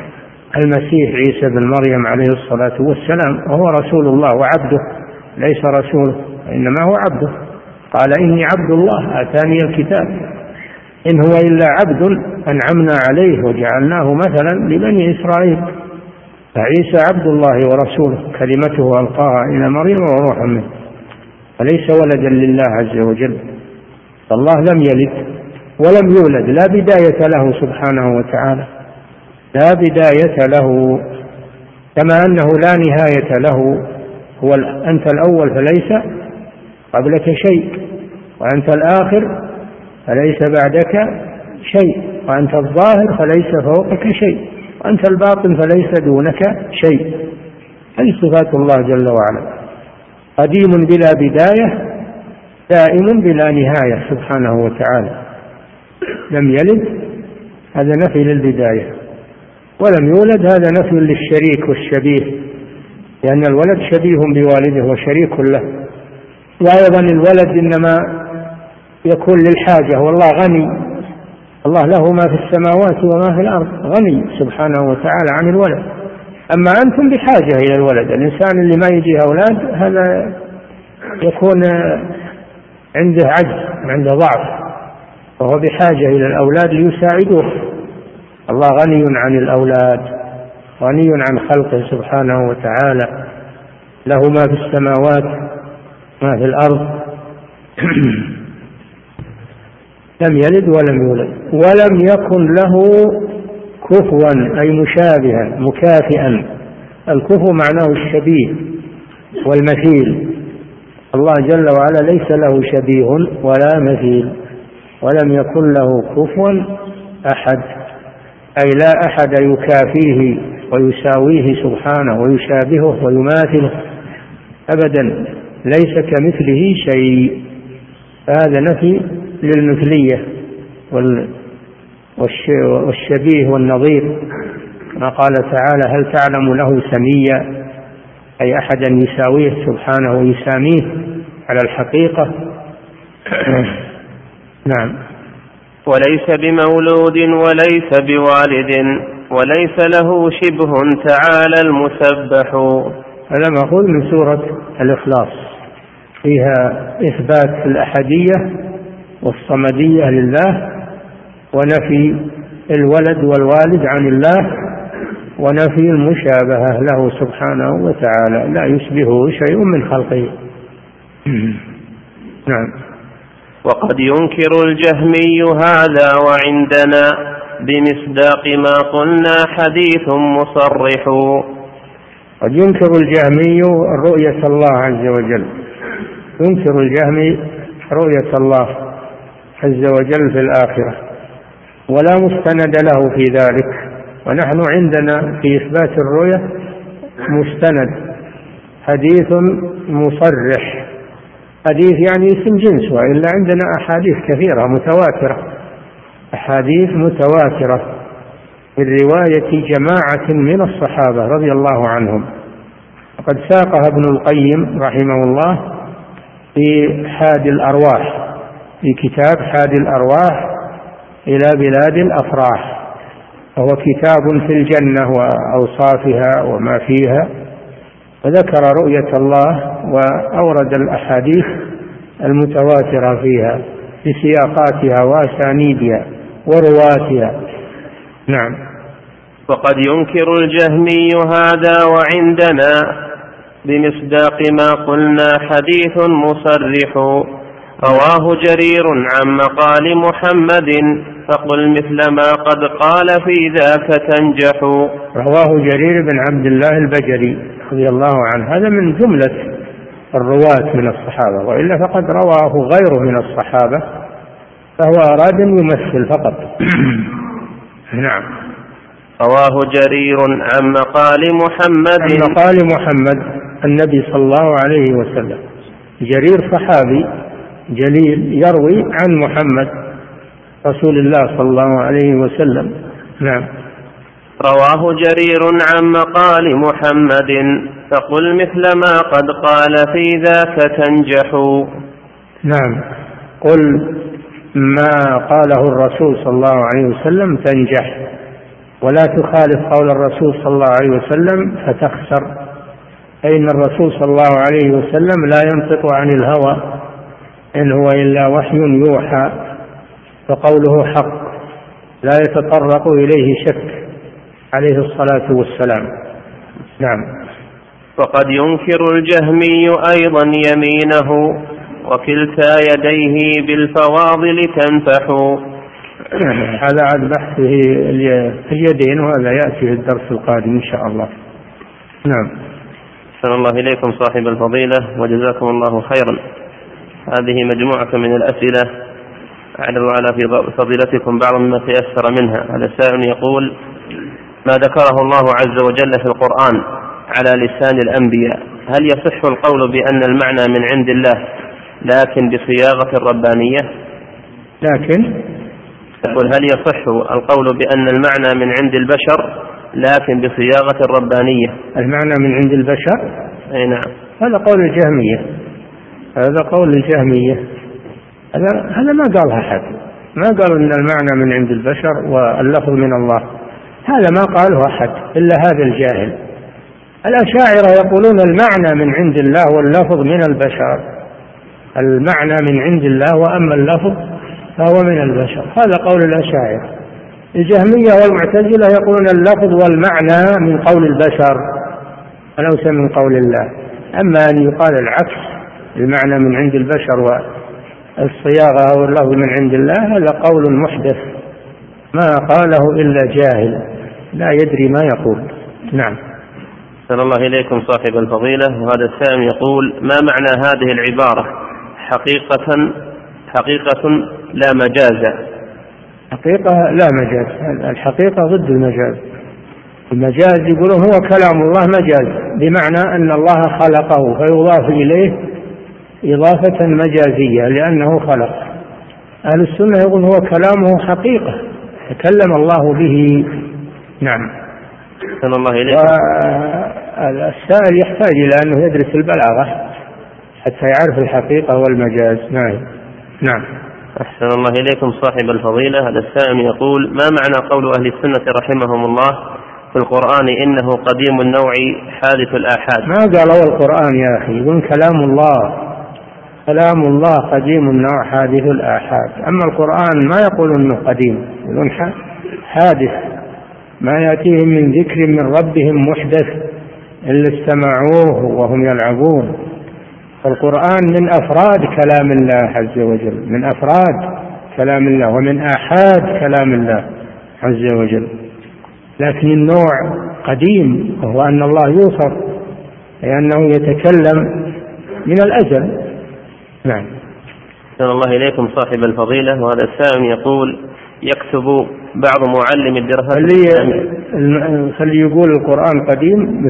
المسيح عيسى بن مريم عليه الصلاة والسلام، وهو رسول الله وعبده، ليس رسوله إنما هو عبده. قال: إني عبد الله آتاني الكتاب إن هو إلا عبد أنعمنا عليه وجعلناه مثلا لبني إسرائيل. فعيسى عبد الله ورسوله، كلمته ألقاها إلى مريم وروح منه، فليس ولدا لله عز وجل. فالله لم يلد ولم يولد، لا بداية له سبحانه وتعالى، لا بداية له، كما أنه لا نهاية له. هو أنت الأول فليس قبلك شيء، وأنت الآخر فليس بعدك شيء، وأنت الظاهر فليس فوقك شيء، وأنت الباطن فليس دونك شيء. هذه صفات الله جل وعلا: قديم بلا بداية، دائم بلا نهاية سبحانه وتعالى. لم يلد، هذا نفي للبداية، ولم يولد، هذا نفي للشريك والشبيه، لأن الولد شبيه بوالده وشريك له. وأيضا الولد إنما يكون للحاجة، والله غني، الله له ما في السماوات وما في الأرض، غني سبحانه وتعالى عن الولد. أما أنتم بحاجة إلى الولد، الإنسان اللي ما يجيه أولاد هذا يكون عنده عجز، عنده ضعف، وهو بحاجة إلى الأولاد ليساعدوه. الله غني عن الأولاد، غني عن خلقه سبحانه وتعالى، له ما في السماوات ما في الأرض. لم يلد ولم يولد ولم يكن له كفوا أي مشابها مكافئا. الكفو معناه الشبيه والمثيل، الله جل وعلا ليس له شبيه ولا مثيل، ولم يكن له كفوا أحد، أي لا أحد يكافيه ويساويه سبحانه ويشابهه ويماثله أبدا، ليس كمثله شيء. هذا نفي للمثلية والشبيه والنظير، ما قال تعالى: هل تعلم له سميا، أي أحدا يساويه سبحانه ويساميه على الحقيقة. نعم. وليس بمولود وليس بوالد وليس له شبه تعالى المسبح. هذا مأخوذ من سورة الإخلاص، فيها إثبات الأحدية والصمدية لله، ونفي الولد والوالد عن الله، ونفي المشابهة له سبحانه وتعالى، لا يشبهه شيء من خلقه. نعم. وقد ينكر الجهمي هذا وعندنا بمصداق ما قلنا حديث مصرح. قد ينكر الجهمي رؤية الله عز وجل، ينكر الجهمي رؤية الله عز وجل في الآخرة، ولا مستند له في ذلك. ونحن عندنا في إثبات الرؤية مستند، حديث مصرح. حديث يعني اسم جنس، وإلا عندنا أحاديث كثيرة متواترة، أحاديث متواترة بالرواية جماعة من الصحابة رضي الله عنهم. وقد ساقها ابن القيم رحمه الله في حاد الأرواح، في كتاب حاد الأرواح إلى بلاد الأفراح، وهو كتاب في الجنة وأوصافها وما فيها، وذكر رؤية الله وأورد الأحاديث المتواترة فيها بسياقاتها وأسانيدها ورواتها. نعم. وقد ينكر الجهمي هذا وعندنا بمصداق ما قلنا حديث مصرح، رواه جرير عن مقال محمد فقل مثل ما قد قال في ذاك تنجح. رواه جرير بن عبد الله البجلي رضي الله عنه، هذا من جملة الرواة من الصحابة، وإلا فقد رواه غيره من الصحابة، فهو أراد أن يمثل فقط. نعم. رواه جرير عن مقال محمد النبي صلى الله عليه وسلم. جرير صحابي جليل يروي عن محمد رسول الله صلى الله عليه وسلم. نعم. رواه جرير عن مقال محمد فقل مثل ما قد قال في ذاك تنجح. نعم. قل ما قاله الرسول صلى الله عليه وسلم تنجح، ولا تخالف قول الرسول صلى الله عليه وسلم فتخسر، فإن الرسول صلى الله عليه وسلم لا ينطق عن الهوى إن هو إلا وحي يوحى، فقوله حق لا يتطرق إليه شك عليه الصلاة والسلام. نعم. وقد ينكر الجهمي أيضا يمينه وكلتا يديه بالفواضل تنفح. هذا عاد بحث في اليدين، وهذا يأتي في الدرس القادم إن شاء الله. نعم. أحسن الله إليكم صاحب الفضيلة وجزاكم الله خيرا. هذه مجموعة من الأسئلة أعرض على فضيلتكم بعض مما تيسر منها. هذا السائل يقول: ما ذكره الله عز وجل في القرآن على لسان الأنبياء، هل يصح القول بأن المعنى من عند الله لكن بصياغة ربانية؟ يقول: هل يصح القول بأن المعنى من عند البشر لكن بصياغة ربانية؟ المعنى من عند البشر؟ أي نعم. هذا قول الجهمية، هذا ما قالها أحد، ما قالوا أن المعنى من عند البشر واللفظ من الله، هذا ما قاله أحد إلا هذا الجاهل. الأشاعرة يقولون المعنى من عند الله واللفظ من البشر، المعنى من عند الله وأما اللفظ فهو من البشر، هذا قول الأشاعرة. الجهمية والمعتزلة يقولون اللفظ والمعنى من قول البشر وليس من قول الله. أما أن يقال العكس، المعنى من عند البشر والصياغة أو اللفظ من عند الله، هذا قول محدث ما قاله إلا جاهل لا يدري ما يقول. نعم. أحسن الله إليكم صاحب الفضيلة. وهذا السائل يقول: ما معنى هذه العبارة حقيقة لا مجاز؟ حقيقة لا مجاز، الحقيقة ضد المجاز. المجاز يقولون هو كلام الله مجاز، بمعنى أن الله خلقه فيضاف إليه إضافة مجازية لأنه خلق. أهل السنة يقول هو كلامه حقيقة تكلم الله به. نعم. أحسن الله إليك. السائل يحتاج إلى أنه يدرس البلاغة حتى يعرف الحقيقة والمجاز. نعم. أحسن الله إليكم صاحب الفضيلة. هذا السائل يقول: ما معنى قول أهل السنة رحمهم الله في القرآن إنه قديم النوع حادث الآحاد؟ ما قالوا القرآن يا أخي، يقول كلام الله قديم النوع حادث الآحاد. أما القرآن ما يقول أنه قديم، يقول حادث، ما يأتيهم من ذكر من ربهم محدث إلا استمعوه وهم يلعبون. فالقرآن من أفراد كلام الله عز وجل، من أفراد كلام الله ومن آحاد كلام الله عز وجل، لكن النوع قديم، وهو أن الله يوصف لأنه يتكلم من الأزل. نعم. أحسن الله إليكم صاحب الفضيلة. وهذا السائل يقول: يكتب بعض معلم الدراسات خلي يقول القرآن قديم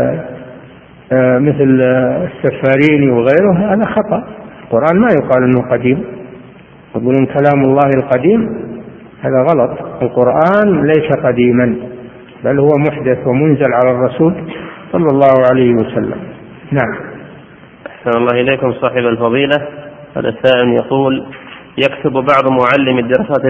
مثل السفاريني وغيره، هذا خطأ. القرآن ما يقال أنه قديم، يقولون كلام الله القديم، هذا غلط. القرآن ليس قديما بل هو محدث ومنزل على الرسول صلى الله عليه وسلم. نعم. أحسن الله إليكم صاحب الفضيلة. هذا السائل يقول: يكتب بعض معلم الدراسات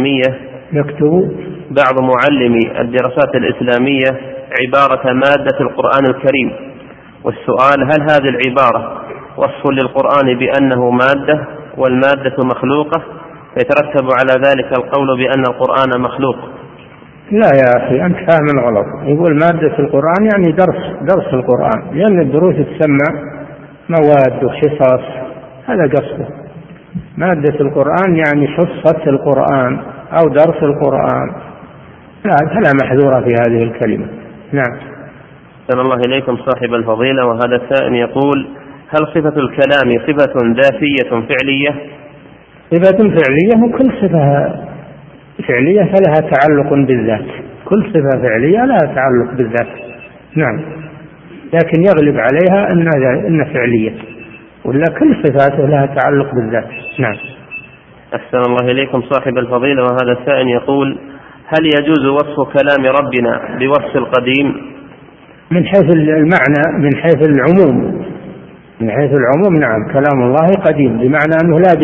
الإسلامية عبارة مادة القرآن الكريم، والسؤال: هل هذه العبارة وصف للقرآن بأنه مادة والمادة مخلوقة فيترتب على ذلك القول بأن القرآن مخلوق؟ لا يا أخي، أنت فاهم غلط. يقول مادة القرآن يعني درس القرآن، لأن الدروس تسمى مواد وحصص، هذا قصده. مادة القرآن يعني حصة القرآن أو درس القرآن، فلا محذورة في هذه الكلمة. نعم. أحسن الله إليكم صاحب الفضيلة. وهذا السائل يقول: هل صفة الكلام صفة ذاتية فعلية؟ صفة فعلية، وكل صفة فعلية فلها تعلق بالذات، كل صفة فعلية لها تعلق بالذات. نعم، لكن يغلب عليها أن فعلية، ولا كل صفاته لها تعلق بالذات. نعم. أحسن الله إليكم صاحب الفضيلة. وهذا السائل يقول: هل يجوز وصف كلام ربنا بوصف القديم؟ من حيث المعنى، من حيث العموم، نعم، كلام الله قديم، بمعنى أنه لا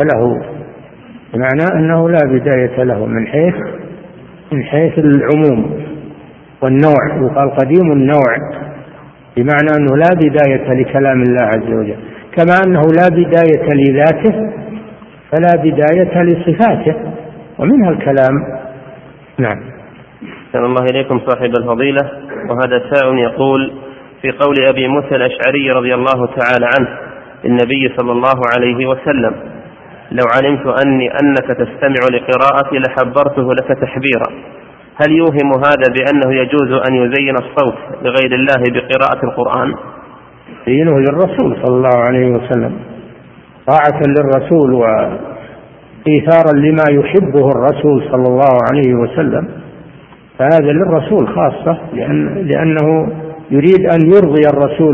بداية له، من حيث العموم والنوع. يقال قديم النوع، بمعنى أنه لا بداية لكلام الله عز وجل، كما أنه لا بداية لذاته فلا بداية لصفاته، ومنها الكلام. نعم. أحسن الله إليكم صاحب الفضيلة. وهذا سائل يقول: في قول أبي موسى الأشعري رضي الله تعالى عنه النبي صلى الله عليه وسلم: لو علمت أنك تستمع لقراءتي لحبرته لك تحبيرا، هل يوهم هذا بأنه يجوز أن يزين الصوت لغير الله بقراءة القرآن؟ يزينه للرسول صلى الله عليه وسلم، طاعة للرسول وإيثارا لما يحبه الرسول صلى الله عليه وسلم، فهذا للرسول خاصة، لأنه يريد أن يرضي الرسول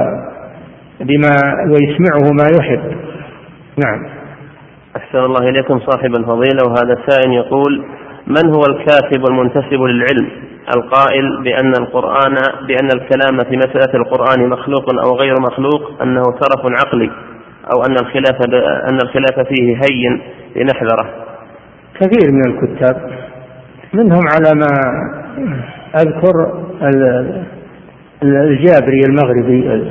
ويسمعه ما يحب. نعم. أحسن الله إليكم صاحب الفضيلة. وهذا السائل يقول: من هو الكاتب المنتسب للعلم القائل بأن الكلام في مسألة القرآن مخلوق أو غير مخلوق أنه ترف عقلي، أو أن الخلاف فيه هين لنحذره؟ كثير من الكتاب، منهم على ما أذكر الجابري المغربي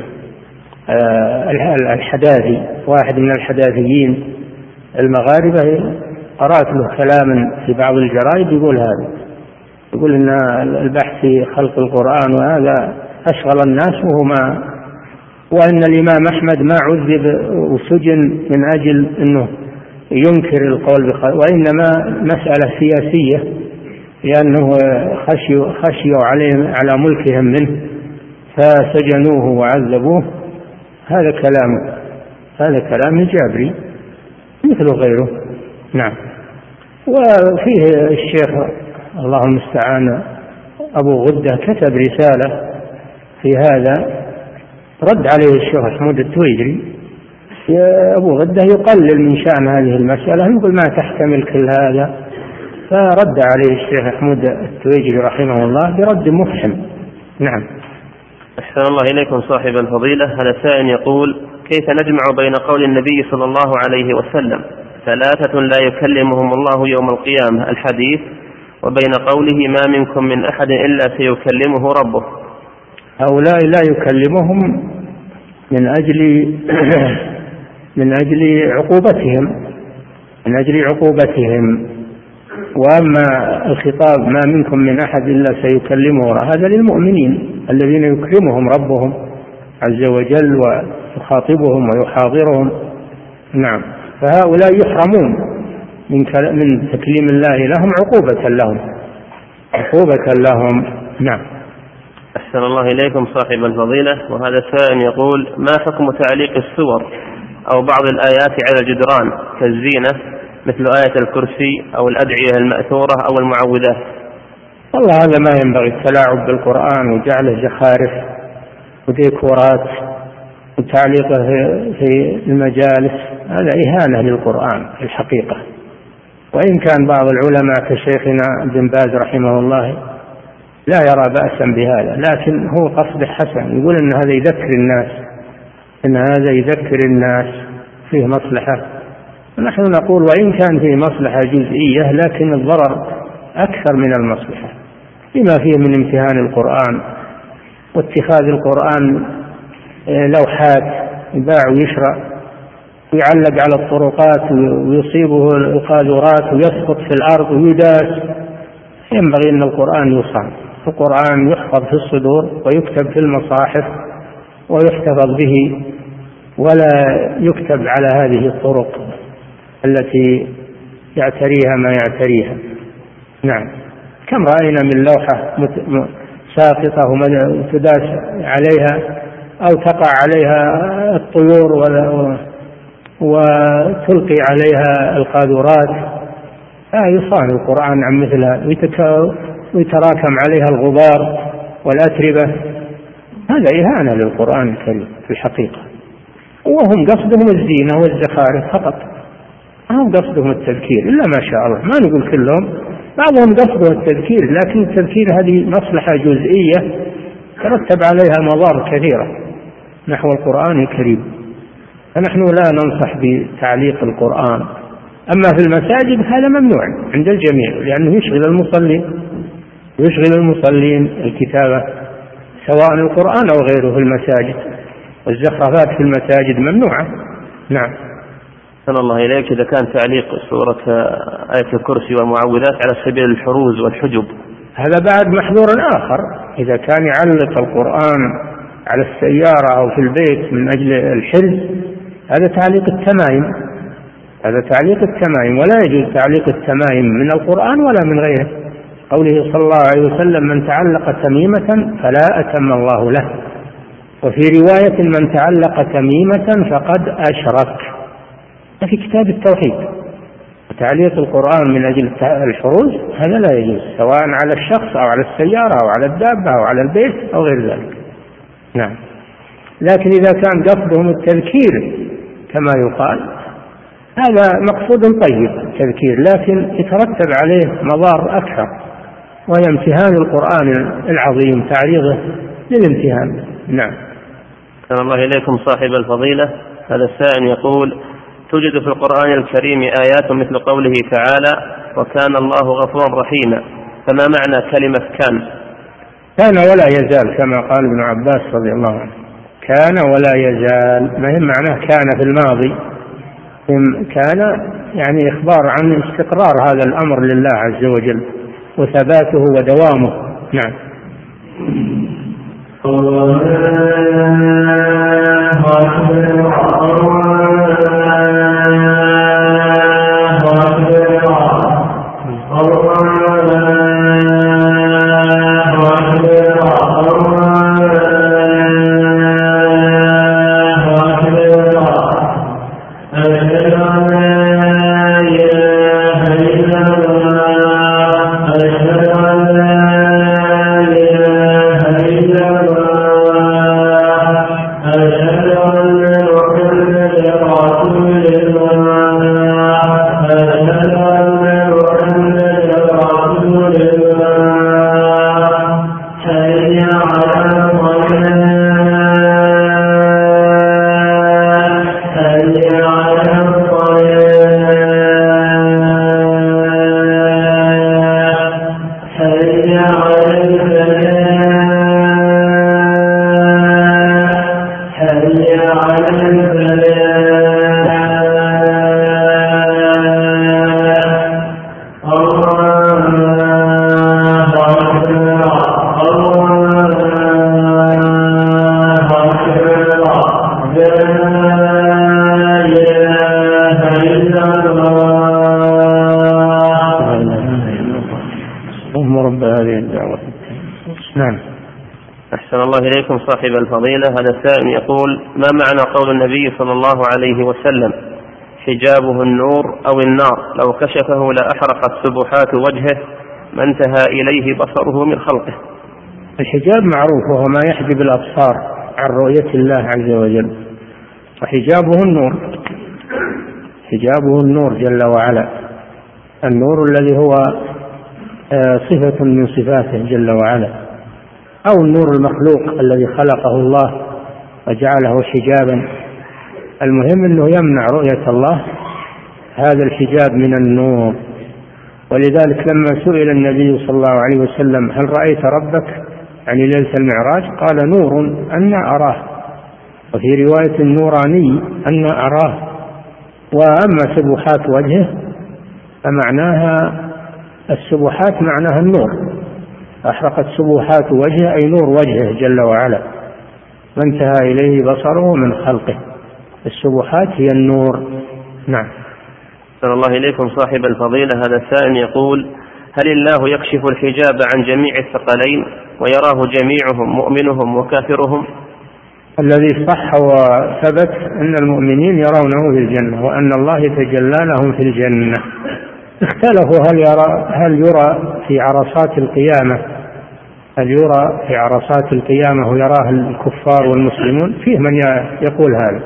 الحداثي، واحد من الحداثيين المغاربة، قرأت له كلاما في بعض الجرائد يقول إن البحث في خلق القرآن وهذا أشغل الناس، وأن الإمام أحمد ما عذب وسجن من أجل أنه ينكر القول وإنما مسألة سياسية، لأنه خشيوا على ملكهم منه فسجنوه وعذبوه. هذا كلام الجابري مثل غيره. نعم. وفيه الشيخ الله المستعان أبو غدة كتب رسالة في هذا، رد عليه الشيخ حمود التويجري. أبو غدة يقلل من شأن هذه المسألة، يقول ما تحتمل كل هذا، فرد عليه الشيخ حمود التويجري رحمه الله برد مفحم. نعم. أحسن الله إليكم صاحب الفضيلة. هذا سائل يقول: كيف نجمع بين قول النبي صلى الله عليه وسلم 3 لا يكلمهم الله يوم القيامة الحديث، وبين قوله ما منكم من أحد إلا سيكلمه ربه؟ هؤلاء لا يكلمهم من أجل عقوبتهم، وأما الخطاب ما منكم من أحد إلا سيكلمه هذا للمؤمنين الذين يكرمهم ربهم عز وجل ويخاطبهم ويحاضرهم. نعم. فهؤلاء يحرمون من تكليم الله لهم عقوبة لهم. نعم. أحسن الله إليكم صاحب الفضيلة. وهذا سائل يقول: ما حكم تعليق السور أو بعض الآيات على الجدران كالزينة مثل آية الكرسي أو الأدعية المأثورة أو المعوذات؟ والله هذا ما ينبغي، التلاعب بالقرآن وجعله زخارف وديكورات وتعليقه في المجالس، هذا إهانة للقرآن في الحقيقة. وإن كان بعض العلماء كشيخنا ابن باز رحمه الله لا يرى بأسا بهذا، لكن هو قصد حسن، يقول إن هذا يذكر الناس، فيه مصلحة نحن نقول وإن كان فيه مصلحة جزئية لكن الضرر أكثر من المصلحة، لما فيه من امتهان القرآن واتخاذ القرآن لوحات يباع ويشرى ويعلق على الطرقات ويصيبه القاذورات ويسقط في الأرض ويداس. ينبغي أن القرآن يصان، القرآن يحفظ في الصدور ويكتب في المصاحف ويحتفظ به، ولا يكتب على هذه الطرق التي يعتريها ما يعتريها. نعم، كم رأينا من لوحة ساقطة وتداس عليها أو تقع عليها الطيور وتلقي عليها القاذورات. يصان القرآن عن مثلها ويتراكم عليها الغبار والأتربة. هذا إهانة للقرآن الكريم في الحقيقة، وهم قصدهم الزينة والزخارف فقط، هم قصدهم التذكير إلا ما شاء الله، ما نقول كلهم، بعضهم قصدهم التذكير، لكن التذكير هذه مصلحة جزئية ترتب عليها مضار كثيرة نحو القرآن الكريم. فنحن لا ننصح بتعليق القرآن. أما في المساجد هذا ممنوع عند الجميع، لأنه يشغل المصلين الكتابة سواء القرآن أو غيره في المساجد، والزخرفات في المساجد ممنوعة. نعم. أحسن الله إليك. إذا كان تعليق سورة آية الكرسي والمعوذات على سبيل الحروز والحجب، هذا بعد محذور آخر. إذا كان يعلق القرآن على السيارة أو في البيت من أجل الحرز، هذا تعليق التمائم، ولا يجوز تعليق التمائم من القرآن ولا من غيره. قوله صلى الله عليه وسلم: من تعلق تميمة فلا أتم الله له. وفي رواية: من تعلق تميمة فقد أشرك. في كتاب التوحيد. تعليق القرآن من أجل الحروز هذا لا يجوز، سواء على الشخص أو على السيارة أو على الدابة أو على البيت أو غير ذلك. نعم. لكن إذا كان قصدهم التذكير كما يقال، هذا مقصود طيب التذكير، لكن يترتب عليه مضار أكثر، وهي امتهان القرآن العظيم، تعريضه للامتهان. نعم. أحسن الله إليكم صاحب الفضيلة. هذا السائل يقول: توجد في القرآن الكريم آيات مثل قوله تعالى: وكان الله غفورا رحيما، فما معنى كلمة كان؟ كان ولا يزال، كما قال ابن عباس رضي الله عنه: كان ولا يزال، ما هي معناه كان في الماضي، كان يعني إخبار عن استقرار هذا الأمر لله عز وجل وثباته ودوامه. نعم. إليكم صاحب الفضيلة. هذا السائل يقول: ما معنى قول النبي صلى الله عليه وسلم: حجابه النور أو النار، لو كشفه لأحرقت سبحات وجهه ما انتهى إليه بصره من خلقه؟ الحجاب معروف، وهو ما يحجب الأبصار عن رؤية الله عز وجل، وحجابه النور، حجابه النور جل وعلا، النور الذي هو صفة من صفاته جل وعلا، أو النور المخلوق الذي خلقه الله وجعله حجابا. المهم أنه يمنع رؤية الله هذا الحجاب من النور. ولذلك لما سئل النبي صلى الله عليه وسلم هل رأيت ربك يعني ليلة المعراج قال نور أن أراه، وفي رواية نوراني أن أراه. وأما سبحات وجهه فمعناها السبحات معناها النور، أحرقت سبحات وجهه أي نور وجهه جل وعلا ما انتهى إليه بصره من خلقه. السبحات هي النور. نعم. صلى الله إليكم صاحب الفضيلة. هذا السائل يقول هل الله يكشف الحجاب عن جميع الثقلين ويراه جميعهم مؤمنهم وكافرهم؟ الذي صح وثبت أن المؤمنين يرونه في الجنة وأن الله يتجلى لهم في الجنة. اختلفوا هل يرى في عرصات القيامة، هل يرى في عرصات القيامة ويراه الكفار والمسلمون؟ فيه من يقول هذا،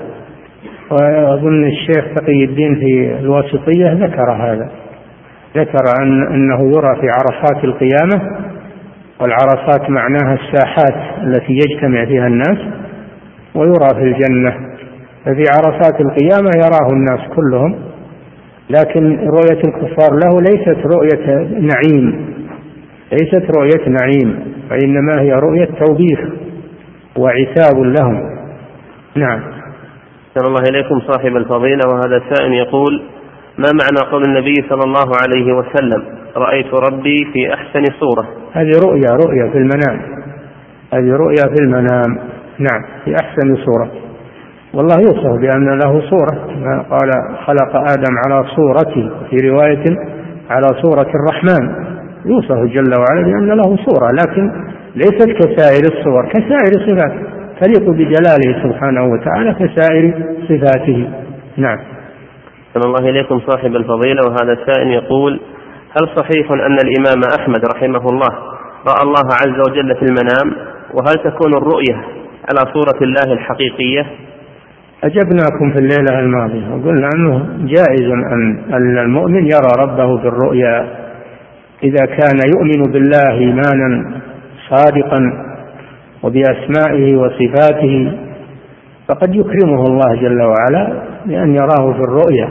وأظن الشيخ تقي الدين في الواسطية ذكر هذا، ذكر أنه يرى في عرصات القيامة، والعرصات معناها الساحات التي يجتمع فيها الناس، ويرى في الجنة. ففي عرصات القيامة يراه الناس كلهم، لكن رؤية الكفار له ليست رؤية نعيم، ليست رؤية نعيم، وإنما هي رؤية توبيخ وعتاب لهم. نعم. صلى الله إليكم صاحب الفضيلة. وهذا السائل يقول ما معنى قول النبي صلى الله عليه وسلم رأيت ربي في أحسن صورة؟ هذه رؤيا في المنام، هذه رؤيا في المنام. نعم، في أحسن صورة. والله يوصف بأن له صورة، ما قال خلق آدم على صورته، في رواية على صورة الرحمن، يوصف جل وعلا بأن له صورة، لكن ليست كسائر الصور، كسائر صفاته، تليق بجلاله سبحانه وتعالى كسائر صفاته. نعم. صلى الله إليكم صاحب الفضيلة. وهذا السائل يقول هل صحيح أن الإمام أحمد رحمه الله رأى الله عز وجل في المنام؟ وهل تكون الرؤية على صورة الله الحقيقية؟ أجبناكم في الليلة الماضية وقلنا أنه جائز أن المؤمن يرى ربه في الرؤيا إذا كان يؤمن بالله إيمانا صادقا وبأسمائه وصفاته، فقد يكرمه الله جل وعلا بأن يراه في الرؤيا.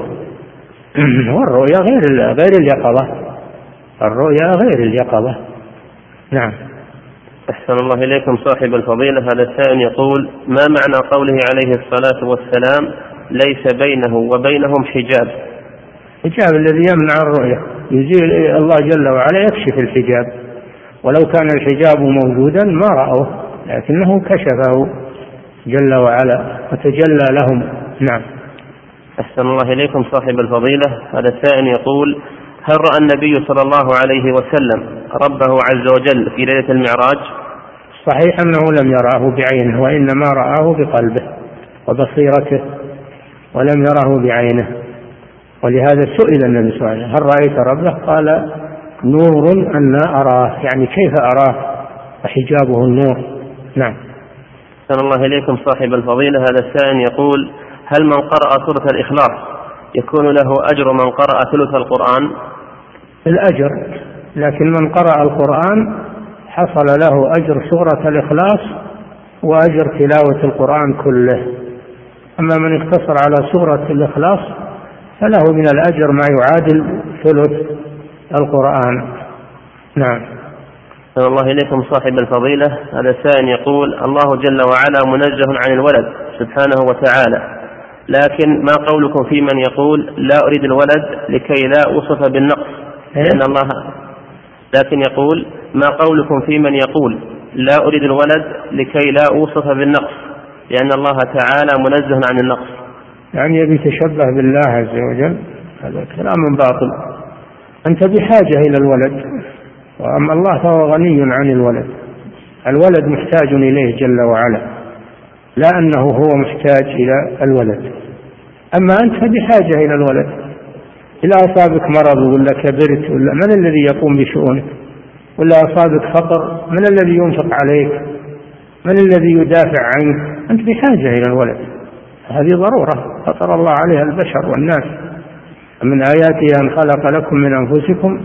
والرؤيا غير اليقظة، الرؤيا غير اليقظة. نعم. أحسن الله إليكم صاحب الفضيلة. هذا السائل يقول ما معنى قوله عليه الصلاة والسلام ليس بينه وبينهم حجاب؟ الحجاب الذي يمنع الرؤية، يزيل الله جل وعلا، يكشف الحجاب، ولو كان الحجاب موجودا ما رأوه، لكنه كشفه جل وعلا وتجلى لهم. نعم. أحسن الله إليكم صاحب الفضيلة. هذا السائل يقول هل رأى النبي صلى الله عليه وسلم ربه عز وجل في ليلة المعراج؟ صحيح أنه لم يراه بعينه، وإنما رآه بقلبه وبصيرته، ولم يره بعينه. ولهذا سئل النبي صلى الله عليه وسلم هل رأيت ربه؟ قال نور أن أراه، يعني كيف أراه وحجابه النور. نعم. أحسن الله إليكم صاحب الفضيلة. هذا السائل يقول هل من قرأ سورة الإخلاص يكون له أجر من قرأ ثلث القرآن؟ الأجر، لكن من قرأ القرآن حصل له أجر سورة الإخلاص وأجر تلاوة القرآن كله. أما من اقتصر على سورة الإخلاص فله من الأجر ما يعادل ثلث القرآن. نعم. صلى الله إليكم صاحب الفضيلة. هذا السائل يقول الله جل وعلا منزه عن الولد سبحانه وتعالى، لكن ما قولكم في من يقول لا أريد الولد لكي لا أوصف بالنقص لأن الله، لكن يقول ما قولكم في من يقول لا أريد الولد لكي لا أوصف بالنقص لأن الله تعالى منزه عن النقص؟ يعني يبي يتشبه بالله عز وجل، هذا كلام باطل. أنت بحاجة إلى الولد، وأما الله فهو غني عن الولد. الولد محتاج إليه جل وعلا، لا أنه هو محتاج إلى الولد. أما أنت بحاجة إلى الولد، إذا أصابك مرض ولا كبرت ولا من الذي يقوم بشؤونك، ولا أصابك فقر من الذي ينفق عليك، من الذي يدافع عنك؟ أنت بحاجة إلى الولد، هذه ضرورة فطر الله عليها البشر والناس. من آياته أن خلق لكم من أنفسكم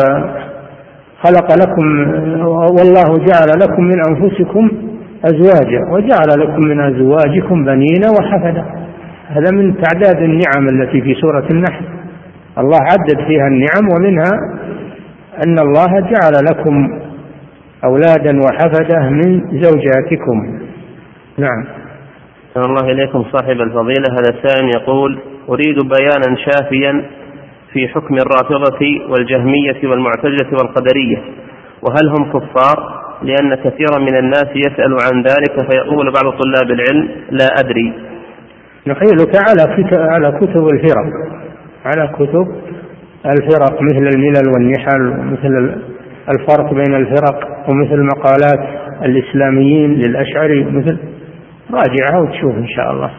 والله جعل لكم من أنفسكم أزواجا وجعل لكم من أزواجكم بنين وحفدا. هذا من تعداد النعم التي في سورة النحل. الله عدد فيها النعم، ومنها أن الله جعل لكم أولادا وحفدة من زوجاتكم. نعم. الله إليكم صاحب الفضيلة. هذا السائل يقول: أريد بيانا شافيا في حكم الرافضة والجهمية والمعتزلة والقدرية، وهل هم كفار؟ لأن كثيرا من الناس يسأل عن ذلك فيقول بعض طلاب العلم: لا أدري. نحيلك على كتب الفرق، على كتب الفرق مثل الملل والنحل، ومثل الفرق بين الفرق، ومثل مقالات الإسلاميين للأشعري، مثل راجعها وتشوف إن شاء الله.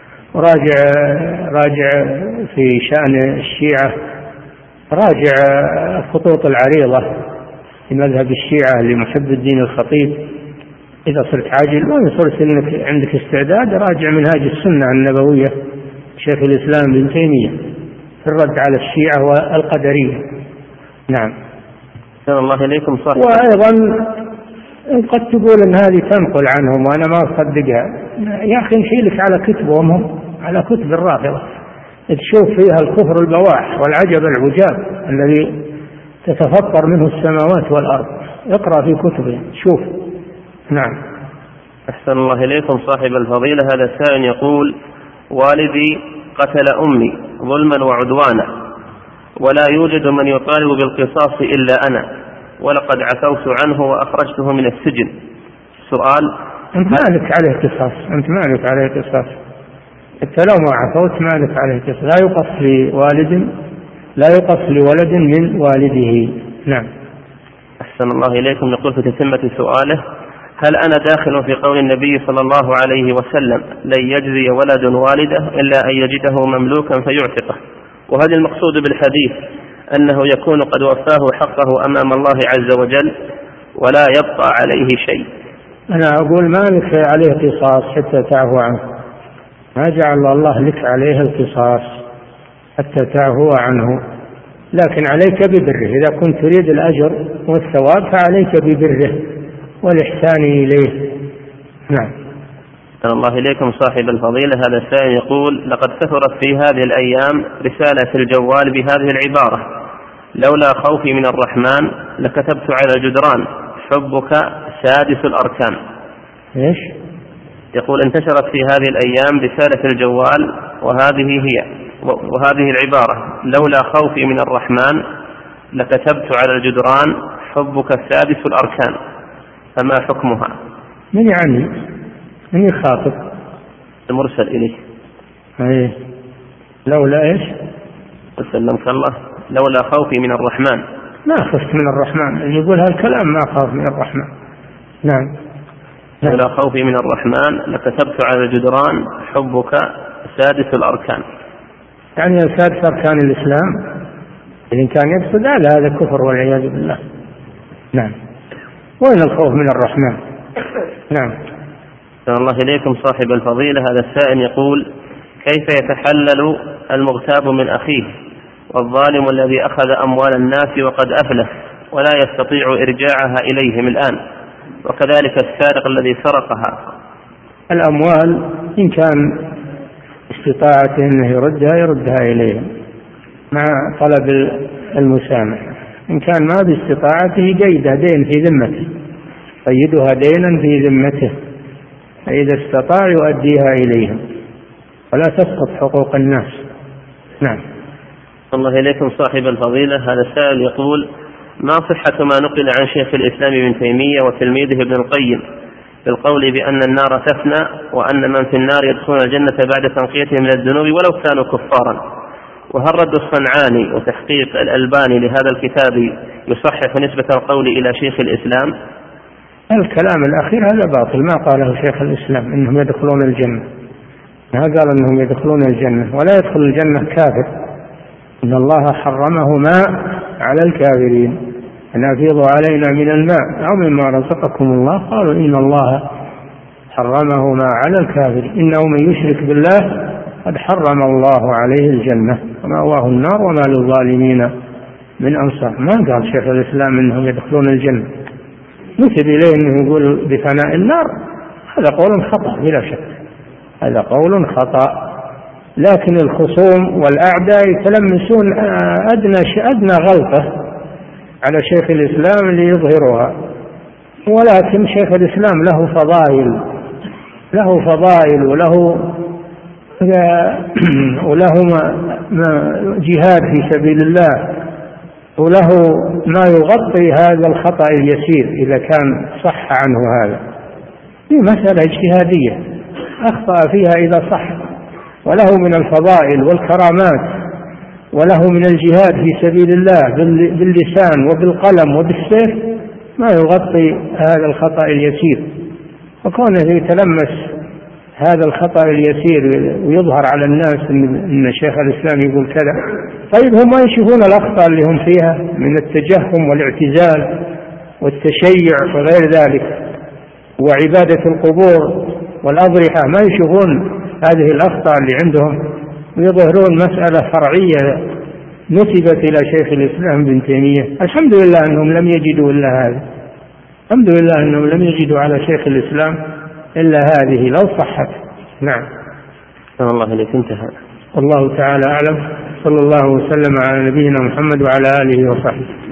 راجع في شأن الشيعة، راجع الخطوط العريضة في مذهب الشيعة لمحب الدين الخطيب. إذا صرت عاجل ما صرت إنك عندك استعداد، راجع منهاج السنة النبوية شيخ الإسلام ابن تيمية في الرد على الشيعة والقدرية. نعم. الله إليكم صاحب. وأيضا قد تقول إن هذه تنقل عنهم وأنا ما أصدقها. يا أخي نحيلك على كتبهم هم، على كتب الرافضة، تشوف فيها الكفر البواح والعجب العجاب الذي تتفطر منه السماوات والأرض. اقرأ في كتبه شوف. نعم. أحسن الله إليكم صاحب الفضيلة. هذا السائل يقول: والدي قتل أمي ظلما وعدوانا، ولا يوجد من يطالب بالقصاص إلا أنا، ولقد عفوت عنه وأخرجته من السجن. السؤال: أنت ما لك عليه قصاص، أنت ما لك عليه قصاص، حتى لو ما عفوت ما لك عليه قصاص. لا يقص لولد من والده. نعم. أحسن الله إليكم. يقول في تتمة سؤاله: هل أنا داخل في قول النبي صلى الله عليه وسلم: لن يجزي ولد والده إلا أن يجده مملوكا فيعتقه؟ وهل المقصود بالحديث أنه يكون قد وفاه حقه أمام الله عز وجل ولا يبقى عليه شيء؟ أنا أقول ما لك عليه قصاص حتى تعفو عنه، ما جعل الله لك عليه القصاص حتى تعفو عنه، لكن عليك ببره. إذا كنت تريد الأجر والثواب فعليك ببره والإحسان إليه. نعم. الله إليكم صاحب الفضيلة. هذا السائل يقول: لقد كثرت في هذه الأيام رسالة في الجوال بهذه العبارة: لولا خوفي من الرحمن لكتبت على الجدران حبك سادس الأركان. إيش؟ يقول: انتشرت في هذه الأيام رسالة في الجوال وهذه العبارة: لولا خوفي من الرحمن لكتبت على الجدران حبك سادس الأركان، فما حكمها؟ من يعني؟ من يخاطب؟ المرسل إليه. أيه. لولا إيش؟ سلمك الله. لولا خوفي من الرحمن. ما خفت من الرحمن، اللي يقول هالكلام ما خاف من الرحمن. نعم. لولا خوفي من الرحمن لكتبت على الجدران حبك سادس الأركان. يعني سادس أركان الإسلام، إن كان يقصد هذا كفر والعياذ بالله. نعم. وين الخوف من الرحمن؟ نعم. الله إليكم صاحب الفضيلة. هذا السائل يقول: كيف يتحلل المغتاب من أخيه والظالم الذي أخذ أموال الناس وقد أفلس ولا يستطيع إرجاعها إليهم الآن، وكذلك السارق الذي سرقها؟ الأموال إن كان استطاعته أنه يردها إليهم مع طلب المسامحة، إن كان ما باستطاعته قيدها دين في ذمته، قيدها دينا في ذمته، فإذا استطاع يؤديها إليهم ولا تسقط حقوق الناس. نعم. الله إليكم صاحب الفضيلة. هذا السائل يقول: ما صحة ما نقل عن شيخ الإسلام ابن تيمية وتلميذه ابن القيم بالقول بأن النار تفنى وأن من في النار يدخلون الجنة بعد تنقيتهم من الذنوب ولو كانوا كفارا؟ وهل رد الصنعاني وتحقيق الألباني لهذا الكتاب يصحح نسبة القول إلى شيخ الإسلام؟ الكلام الأخير هذا باطل، ما قاله شيخ الإسلام إنهم يدخلون الجنة، ما قال إنهم يدخلون الجنة، ولا يدخل الجنة كافر، إن الله حرمهما على الكافرين، أن أفيضوا علينا من الماء أو مما رزقكم الله، قالوا إن الله حرمهما على الكافرين، إنه من يشرك بالله قد حرم الله عليه الجنة ومأواه النار وما للظالمين من أنصار. ما قال شيخ الإسلام إنهم يدخلون الجنة، نسب إليه أنه يقول بفناء النار، هذا قول خطأ بلا شك، هذا قول خطأ. لكن الخصوم والأعداء يتلمسون أدنى غلطة على شيخ الإسلام ليظهروها. ولكن شيخ الإسلام له فضائل وله جهاد في سبيل الله، وله ما يغطي هذا الخطأ اليسير إذا كان صح عنه. هذا في مسألة اجتهادية أخطأ فيها إذا صح، وله من الفضائل والكرامات، وله من الجهاد في سبيل الله باللسان وبالقلم وبالسيف ما يغطي هذا الخطأ اليسير. وكونه يتلمس هذا الخطأ اليسير ويظهر على الناس إن شيخ الإسلام يقول كذا، طيب هم ما يشوفون الأخطاء اللي هم فيها من التجهم والاعتزال والتشيع وغير ذلك وعبادة القبور والأضرحة؟ ما يشوفون هذه الأخطاء اللي عندهم ويظهرون مسألة فرعية نسبت إلى شيخ الإسلام ابن تيمية. الحمد لله أنهم لم يجدوا إلا هذا، الحمد لله أنهم لم يجدوا على شيخ الإسلام إلا هذه لو صحت. نعم. الله إليك. انتهى. والله تعالى أعلم. صلى الله وسلم على نبينا محمد وعلى آله وصحبه.